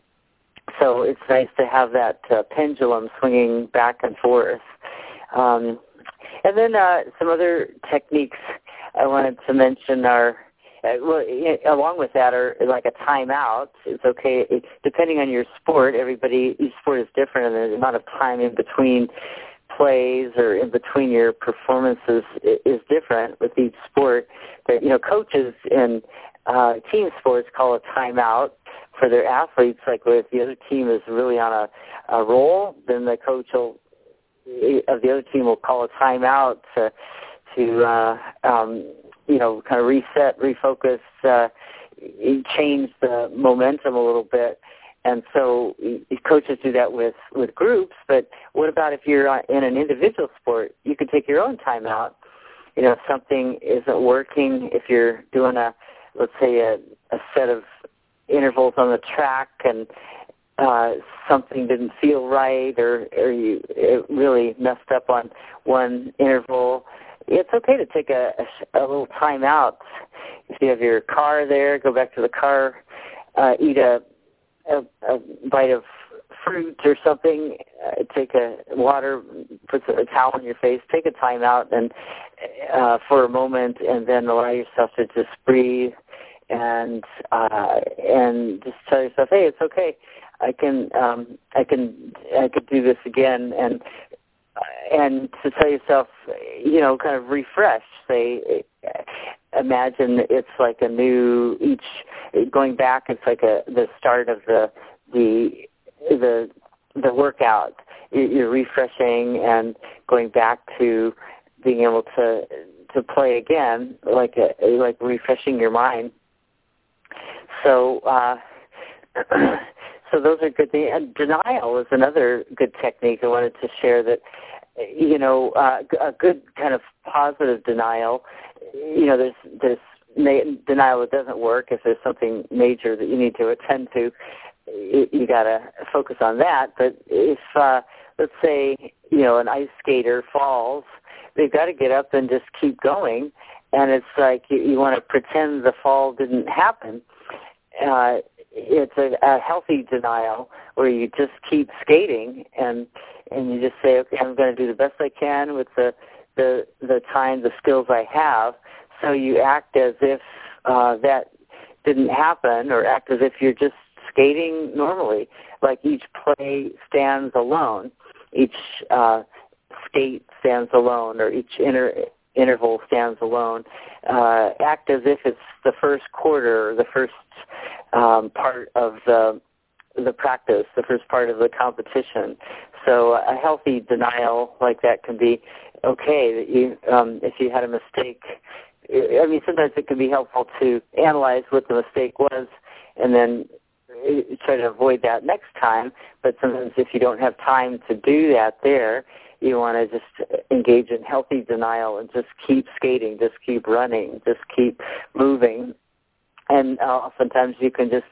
So it's nice to have that uh, pendulum swinging back and forth. Um, and then uh, some other techniques I wanted to mention are, uh, well, along with that, are like a timeout. It's okay, it, depending on your sport. Everybody, each sport is different, and there's a amount of time in between plays or in between your performances is different with each sport. That, you know, coaches in uh, team sports call a timeout for their athletes. Like if the other team is really on a, a roll, then the coach will, of the other team will call a timeout to, to uh, um, you know, kind of reset, refocus, uh, change the momentum a little bit. And so coaches do that with, with groups, but what about if you're in an individual sport? You could take your own timeout. You know, if something isn't working, if you're doing a, let's say, a, a set of intervals on the track and uh, something didn't feel right or, or you it really messed up on one interval, it's okay to take a, a, a little time out. If you have your car there, go back to the car, uh, eat a A, a bite of fruit or something, uh, take a water, put a towel on your face, take a time out and uh, for a moment, and then allow yourself to just breathe and uh, and just tell yourself, hey, it's okay. I can um, I can I could do this again, and and to tell yourself, you know, kind of refresh. Say, imagine it's like a new each going back. It's like a the start of the the the the workout. You're refreshing and going back to being able to to play again, like a, like refreshing your mind. So. Uh, So those are good things. And denial is another good technique I wanted to share that, you know, uh, a good kind of positive denial, you know, there's, there's ma- denial that doesn't work. If there's something major that you need to attend to, you, you got to focus on that. But if, uh, let's say, you know, an ice skater falls, they've got to get up and just keep going. And it's like you, you want to pretend the fall didn't happen. Uh, it's a, a healthy denial where you just keep skating and and you just say, okay, I'm going to do the best I can with the the the time, the skills I have. So you act as if uh, that didn't happen, or act as if you're just skating normally, like each play stands alone, each uh, skate stands alone, or each inter interval stands alone. Uh, act as if it's the first quarter, or the first um, part of the the practice, the first part of the competition. So a healthy denial like that can be okay. That you, um, if you had a mistake, I mean, sometimes it can be helpful to analyze what the mistake was and then try to avoid that next time. But sometimes if you don't have time to do that there, you want to just engage in healthy denial and just keep skating, just keep running, just keep moving. And uh, oftentimes you can just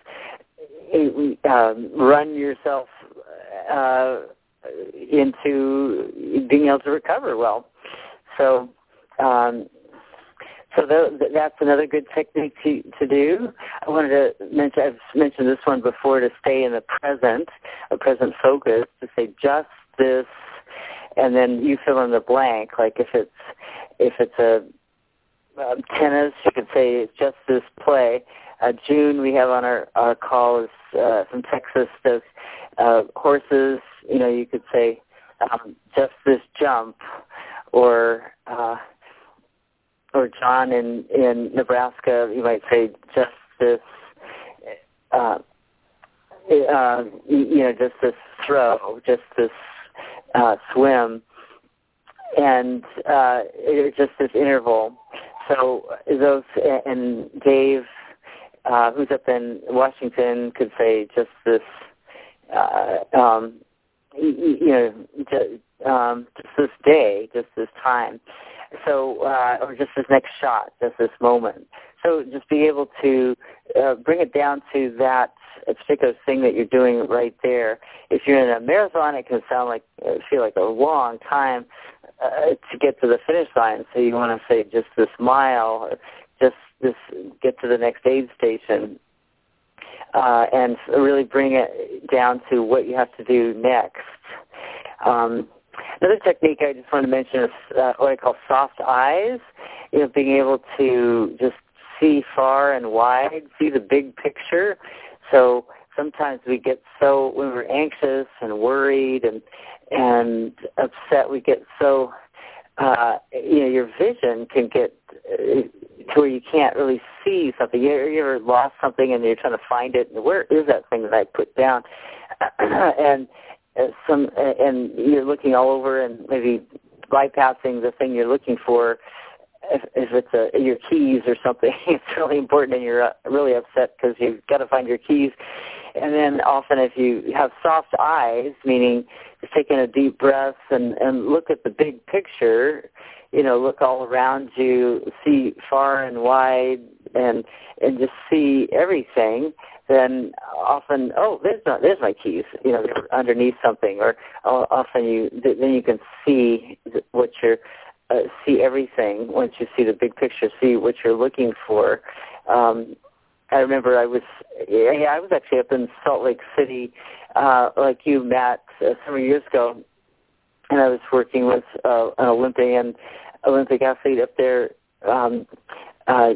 um, run yourself uh, into being able to recover well. So um, so th- that's another good technique to, to do. I wanted to mention, I've mentioned this one before, to stay in the present, a present focus, to say just this, and then you fill in the blank. Like if it's if it's a um, tennis, you could say it's just this play. Uh, June, we have on our, our call is uh, from Texas, does uh, horses. You know, you could say um, just this jump, or uh, or John in, in Nebraska, you might say just this, uh, uh, you know, just this throw, just this uh, swim, and uh, it, just this interval. So those, and Dave, uh, who's up in Washington, could say just this, uh, um, you, you know, just, um, just this day, just this time. So, uh, or just this next shot, just this moment. So just be able to uh, bring it down to that particular thing that you're doing right there. If you're in a marathon, it can sound like, uh, feel like a long time uh, to get to the finish line. So you want to say just this mile, or just this, get to the next aid station, uh, and really bring it down to what you have to do next. Um, Another technique I just want to mention is uh, what I call soft eyes. You know, being able to just see far and wide, see the big picture. So sometimes we get so, when we're anxious and worried and and upset, we get so, uh, you know, your vision can get uh, to where you can't really see something. You, you ever lost something and you're trying to find it, and where is that thing that I put down? and uh, some, uh, and you're looking all over and maybe bypassing the thing you're looking for. If, if it's a, your keys or something, it's really important, and you're uh, really upset because you've got to find your keys. And then often if you have soft eyes, meaning just taking a deep breath and, and look at the big picture, you know, look all around you, see far and wide, and and just see everything, then often, oh, there's not, there's my keys, you know, they're underneath something, or uh, often you then you can see what you're, uh, see everything once you see the big picture, see what you're looking for. Um, I remember I was, yeah, I was actually up in Salt Lake City, uh, like you, Matt, uh, several years ago, and I was working with uh, an Olympian, Olympic athlete up there, um, uh,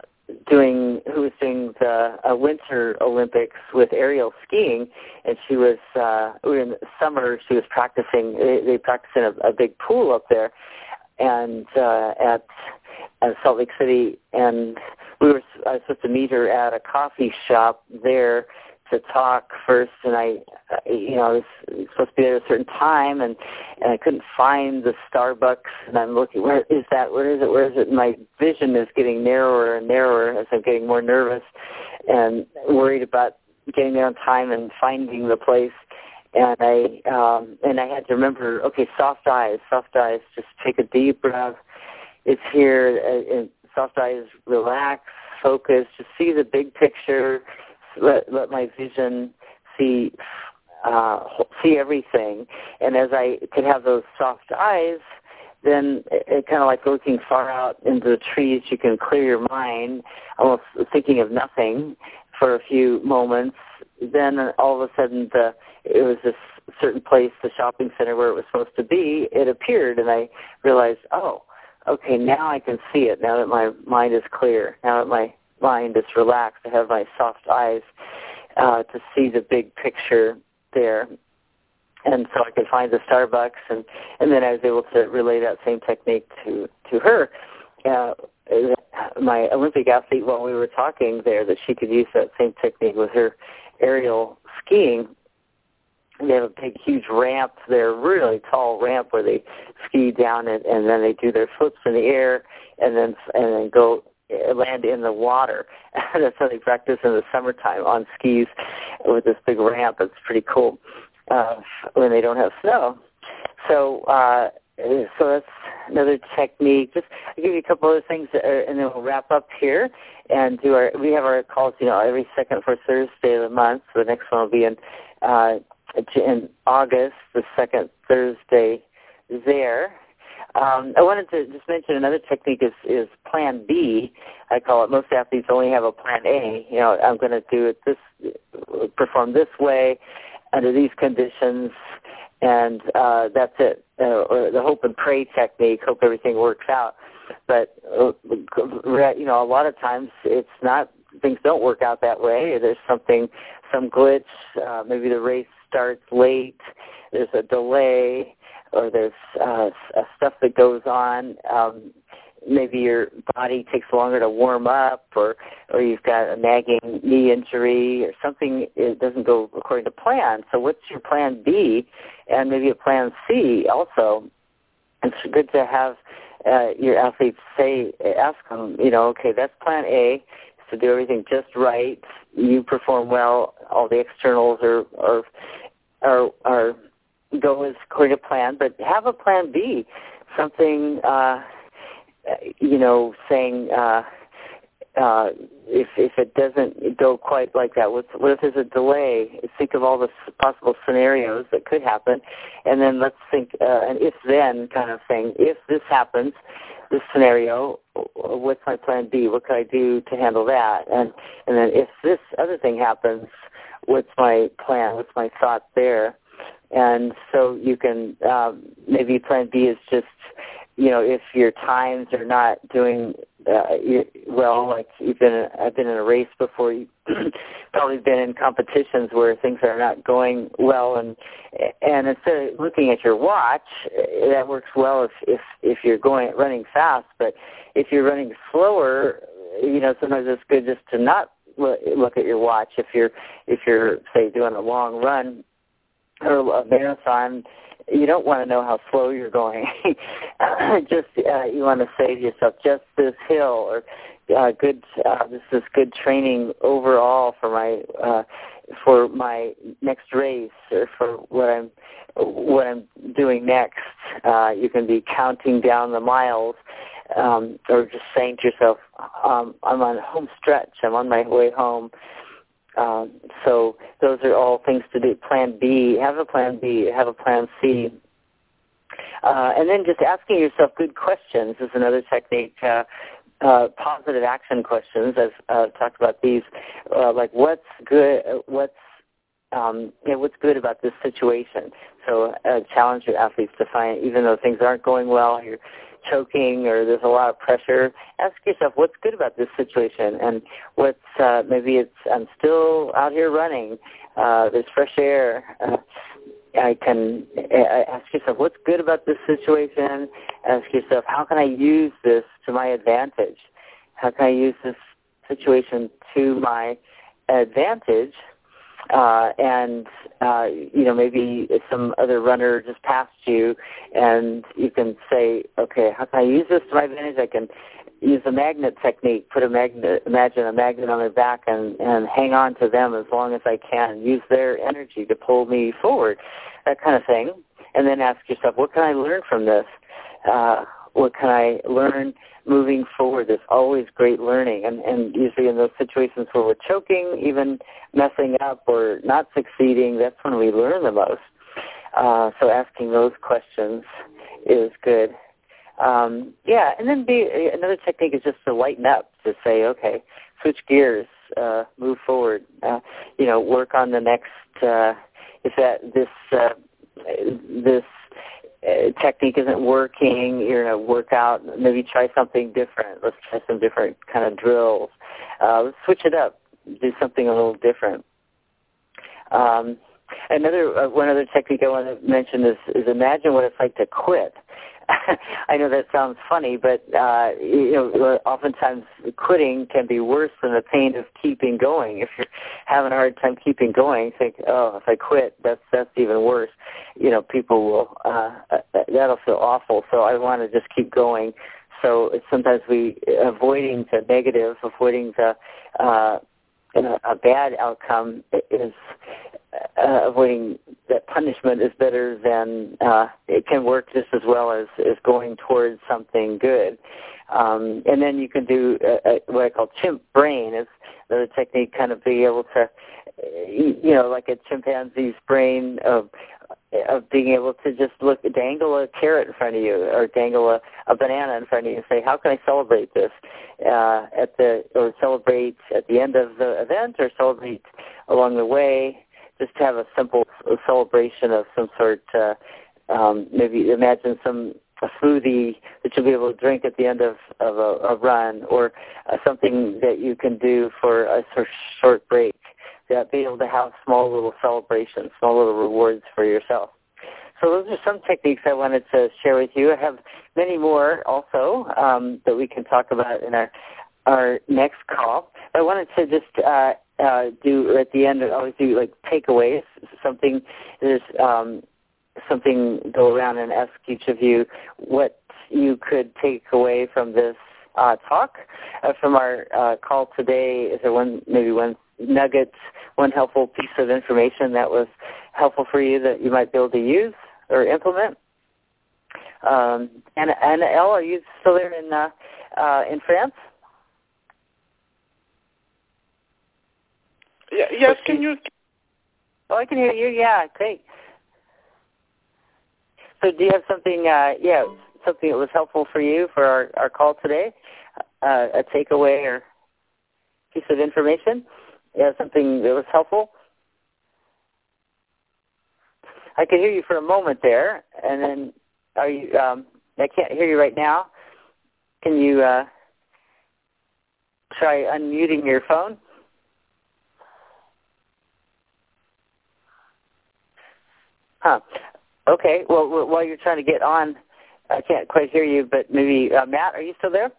doing who was doing the uh, Winter Olympics with aerial skiing, and she was uh, we were in the summer. She was practicing. They, they practiced in a, a big pool up there, and uh, at, at Salt Lake City, and we were I was supposed to meet her at a coffee shop there to talk first, and I, you know, I was supposed to be there at a certain time, and, and I couldn't find the Starbucks, and I'm looking, where is that, where is it, where is it, and my vision is getting narrower and narrower as I'm getting more nervous and worried about getting there on time and finding the place, and I, um, and I had to remember, okay, soft eyes, soft eyes, just take a deep breath, it's here, and soft eyes, relax, focus, just see the big picture. Let, let my vision see uh, see everything. And as I could have those soft eyes, then it, it kind of like looking far out into the trees, you can clear your mind, almost thinking of nothing for a few moments. Then all of a sudden, the, it was this certain place, the shopping center where it was supposed to be, it appeared, and I realized, oh, okay, now I can see it, now that my mind is clear, now that my mind is relaxed, I have my soft eyes uh, to see the big picture there. And so I could find the Starbucks, and, and then I was able to relay that same technique to, to her. Uh, my Olympic athlete, while we were talking there, that she could use that same technique with her aerial skiing. They have a big, huge ramp there, really tall ramp where they ski down, and, and then they do their flips in the air, and then and then go land in the water. That's how they practice in the summertime on skis with this big ramp. It's pretty cool uh, when they don't have snow. So, uh, so that's another technique. Just I'll give you a couple other things, that are, and then we'll wrap up here and do our. We have our calls, you know, every second for Thursday of the month. So the next one will be in uh, in August, the second Thursday there. Um, I wanted to just mention another technique is, is Plan B. I call it. Most athletes only have a Plan A. You know, I'm going to do it this, perform this way, under these conditions, and uh, that's it. Uh, or the hope and pray technique. Hope everything works out. But uh, you know, a lot of times it's not. Things don't work out that way. There's something, some glitch. Uh, maybe the race starts late. There's a delay. Or there's uh, stuff that goes on. Um, maybe your body takes longer to warm up, or or you've got a nagging knee injury, or something it doesn't go according to plan. So what's your Plan B, and maybe a Plan C also? It's good to have uh, your athletes say, ask them, you know, okay, that's Plan A, is to do everything just right. You perform well. All the externals are are are, are go as according to plan, but have a Plan B, something, uh, you know, saying uh, uh, if if it doesn't go quite like that, what, what if there's a delay? Think of all the possible scenarios that could happen, and then let's think uh, an if-then kind of thing. If this happens, this scenario, what's my Plan B? What can I do to handle that? And and then if this other thing happens, what's my plan? What's my thought there? And so you can, um, maybe Plan B is just you know, if your times are not doing uh, well, like you've been, I've been in a race before, you've probably been in competitions where things are not going well, and and instead of looking at your watch, that works well if if, if you're going running fast, but if you're running slower, you know, sometimes it's good just to not look at your watch. If you're if you're say doing a long run or a marathon, you don't want to know how slow you're going. just uh, you want to say to yourself, just this hill, or uh, good. Uh, this is good training overall for my uh, for my next race, or for what I'm what I'm doing next. Uh, you can be counting down the miles, um, or just saying to yourself, um, I'm on home stretch. I'm on my way home. Um, so those are all things to do. Plan B, have a plan B, have a plan C. Uh, and then just asking yourself good questions is another technique. Uh, uh, positive action questions, I've uh, talked about these, uh, like what's good, what's, um, you know, what's good about this situation. So uh, challenge your athletes to find, even though things aren't going well, you're choking or there's a lot of pressure, ask yourself what's good about this situation, and what's uh, maybe it's I'm still out here running, uh, there's fresh air. Uh, I can uh, ask yourself what's good about this situation. Ask yourself how can I use this to my advantage? How can I use this situation to my advantage? Uh, and, uh, you know, maybe some other runner just passed you, and you can say, okay, how can I use this to my advantage? I can use the magnet technique, put a magnet, imagine a magnet on their back and, and hang on to them as long as I can, use their energy to pull me forward, that kind of thing. And then ask yourself, what can I learn from this? Uh, what can I learn moving forward? There's always great learning. And, and usually in those situations where we're choking, even messing up or not succeeding, that's when we learn the most. Uh, so asking those questions is good. Um, yeah, and then be, another technique is just to lighten up, to say, okay, switch gears, uh, move forward, uh, you know, work on the next, uh, if that, this, uh, this, Uh, technique isn't working, you're going to work out, maybe try something different. Let's try some different kind of drills. Uh, let's switch it up, do something a little different. Um, another uh, one other technique I want to mention is, is imagine what it's like to quit. I know that sounds funny, but uh, you know, oftentimes quitting can be worse than the pain of keeping going. If you're having a hard time keeping going, think, oh, if I quit, that's that's even worse. You know, people will uh, that'll feel awful. So I want to just keep going. So it's sometimes we avoiding the negative, avoiding the uh, a bad outcome is. Uh, avoiding that punishment is better than uh, it can work just as well as, as going towards something good. Um, and then you can do uh, uh, what I call chimp brain. Is another technique, kind of being able to, you know, like a chimpanzee's brain of of being able to just look, dangle a carrot in front of you, or dangle a, a banana in front of you, and say, how can I celebrate this uh, at the, or celebrate at the end of the event, or celebrate along the way. Just to have a simple celebration of some sort. Uh, um, maybe imagine some a smoothie that you'll be able to drink at the end of, of a, a run, or uh, something that you can do for a sort of short break. That be able to have small little celebrations, small little rewards for yourself. So those are some techniques I wanted to share with you. I have many more also um, that we can talk about in our our next call. I wanted to just uh, uh, do at the end, I always do like takeaways, something, there's um, something, go around and ask each of you what you could take away from this uh, talk, uh, from our uh, call today. Is there one, maybe one nugget, one helpful piece of information that was helpful for you that you might be able to use or implement? Um, and, and Elle, are you still there in, uh, uh, in France? Yeah, yes, can you? Oh, I can hear you. Yeah, great. So do you have something, uh, yeah, something that was helpful for you for our, our call today? Uh, a takeaway or piece of information? Yeah, something that was helpful? I could hear you for a moment there, and then are you, um, I can't hear you right now. Can you uh, try unmuting your phone? Huh. Okay. Well, while you're trying to get on, I can't quite hear you, but maybe uh, Matt, are you still there?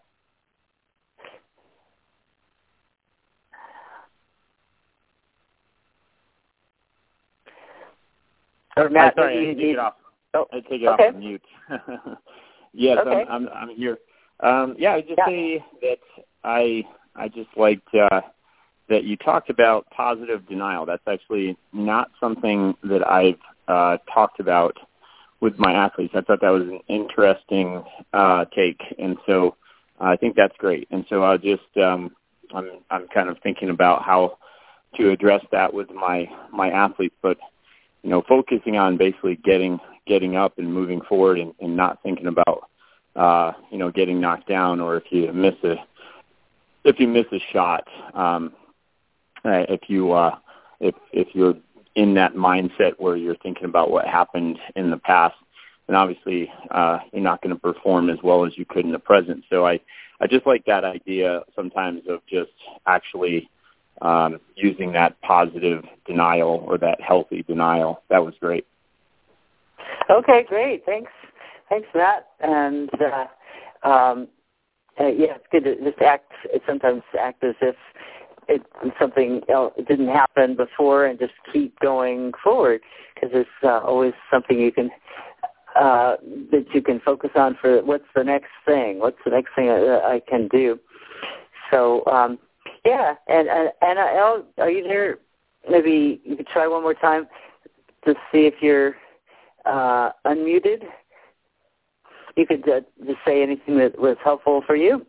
Or Matt, I'm sorry, maybe I you take need... it off. Oh, I take it okay. off mute. Yes, okay. I'm, I'm I'm here. Um, yeah, I would just yeah. say that I I just liked uh, that you talked about positive denial. That's actually not something that I've uh, talked about with my athletes. I thought that was an interesting uh, take, and so uh, I think that's great. And so I'll just um, I'm I'm kind of thinking about how to address that with my my athletes, but you know, focusing on basically getting getting up and moving forward, and, and not thinking about uh, you know getting knocked down, or if you miss a if you miss a shot, um, if you uh, if if you're in that mindset where you're thinking about what happened in the past, then obviously uh, you're not going to perform as well as you could in the present. So I I just like that idea sometimes of just actually Um, using that positive denial or that healthy denial. That was great. Okay, great. Thanks. Thanks, Matt. And, uh, um, uh, yeah, it's good to just act, sometimes act as if it something else it didn't happen before, and just keep going forward, because there's uh, always something you can, uh, that you can focus on for what's the next thing, what's the next thing I, I can do. So, um, yeah, and, and Anna L, are you there? Maybe you could try one more time to see if you're uh, unmuted. You could uh, just say anything that was helpful for you.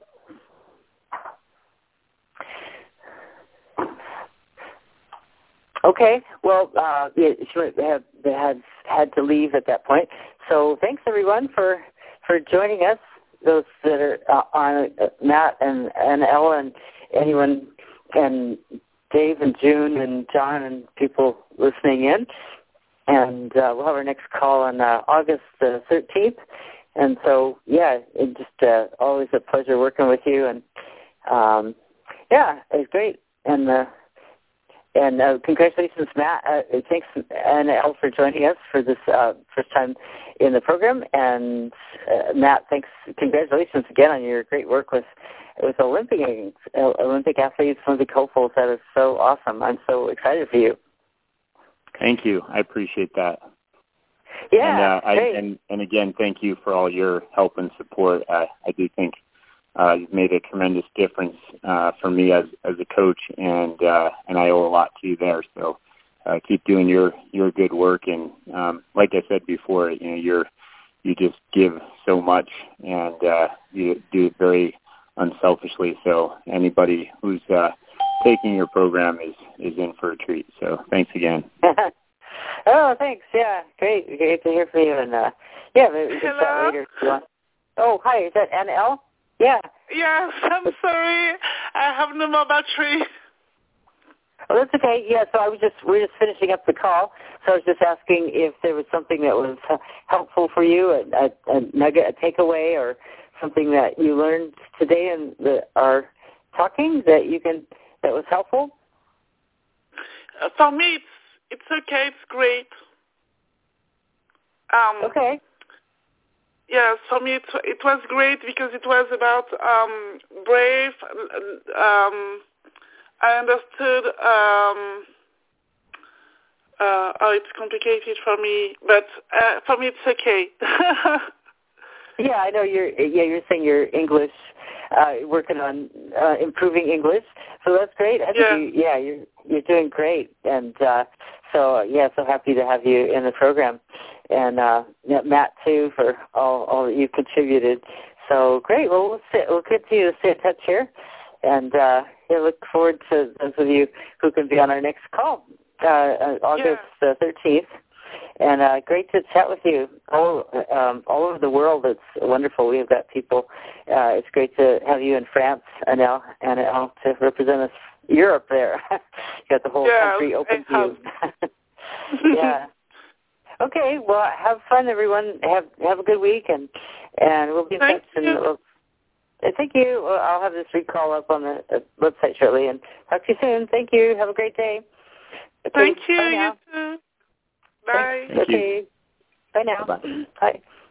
Okay, well, uh, yeah, she might have had, had to leave at that point. So thanks, everyone, for, for joining us, those that are uh, on uh, Matt and, and Ella, and anyone, and Dave and June and John and people listening in. And uh, we'll have our next call on uh, August uh, thirteenth. And so, yeah, it's just uh, always a pleasure working with you. And, um, yeah, it's great. And uh, and uh, congratulations, Matt. Uh, thanks, Anna L, for joining us for this uh, first time in the program. And, uh, Matt, thanks. Congratulations again on your great work with with Olympic uh, Olympic athletes, Olympic hopefuls. That is so awesome. I'm so excited for you. Thank you. I appreciate that. Yeah, and, uh, I, great. and, and again, thank you for all your help and support. Uh, I do think uh, you've made a tremendous difference uh, for me as, as a coach, and uh, and I owe a lot to you there. So uh, keep doing your, your good work. And um, like I said before, you know, you're you just give so much, and uh, you do it very unselfishly. So anybody who's uh, taking your program is, is in for a treat. So thanks again. Oh, thanks. Yeah, great. Great to hear from you. And uh, yeah, maybe we can chat later if you want. Oh, hi. Is that Anna L? Yeah. Yes, I'm sorry. I have no more battery. Oh, that's okay. Yeah, so I was just, we we're just finishing up the call. So I was just asking if there was something that was helpful for you, a, a, a nugget, a takeaway, or something that you learned today in the, our talking that you can, that was helpful? Uh, for me, it's, it's okay. It's great. Um, okay. Yeah, for me it, it was great because it was about um, brave. Um, I understood. Um, uh, oh, it's complicated for me, but uh, for me it's okay. Yeah, I know you're. Yeah, you're saying you're English, uh, working on uh, improving English. So that's great. I think yeah. You, yeah, you're you're doing great, and uh, so yeah, so happy to have you in the program, and uh, yeah, Matt too for all all that you've contributed. So great. Well, we'll sit, we'll continue to stay in touch here, and uh, yeah, look forward to those of you who can be on our next call, uh, uh, August thirteenth. Yeah. And uh, great to chat with you all um, all over the world. It's wonderful. We've got people. Uh, it's great to have you in France, Anna, Anna, to represent us. Europe there. You got the whole yeah, country open to you. Yeah. Okay, well, have fun, everyone. Have have a good week, and and we'll be in Thank touch. you. And we'll, uh, thank you. Well, I'll have this recall up on the uh, website shortly, and talk to you soon. Thank you. Have a great day. Okay, Thank you. bye now. You too. Bye. Thank you. Okay. Bye now. Bye-bye. Bye.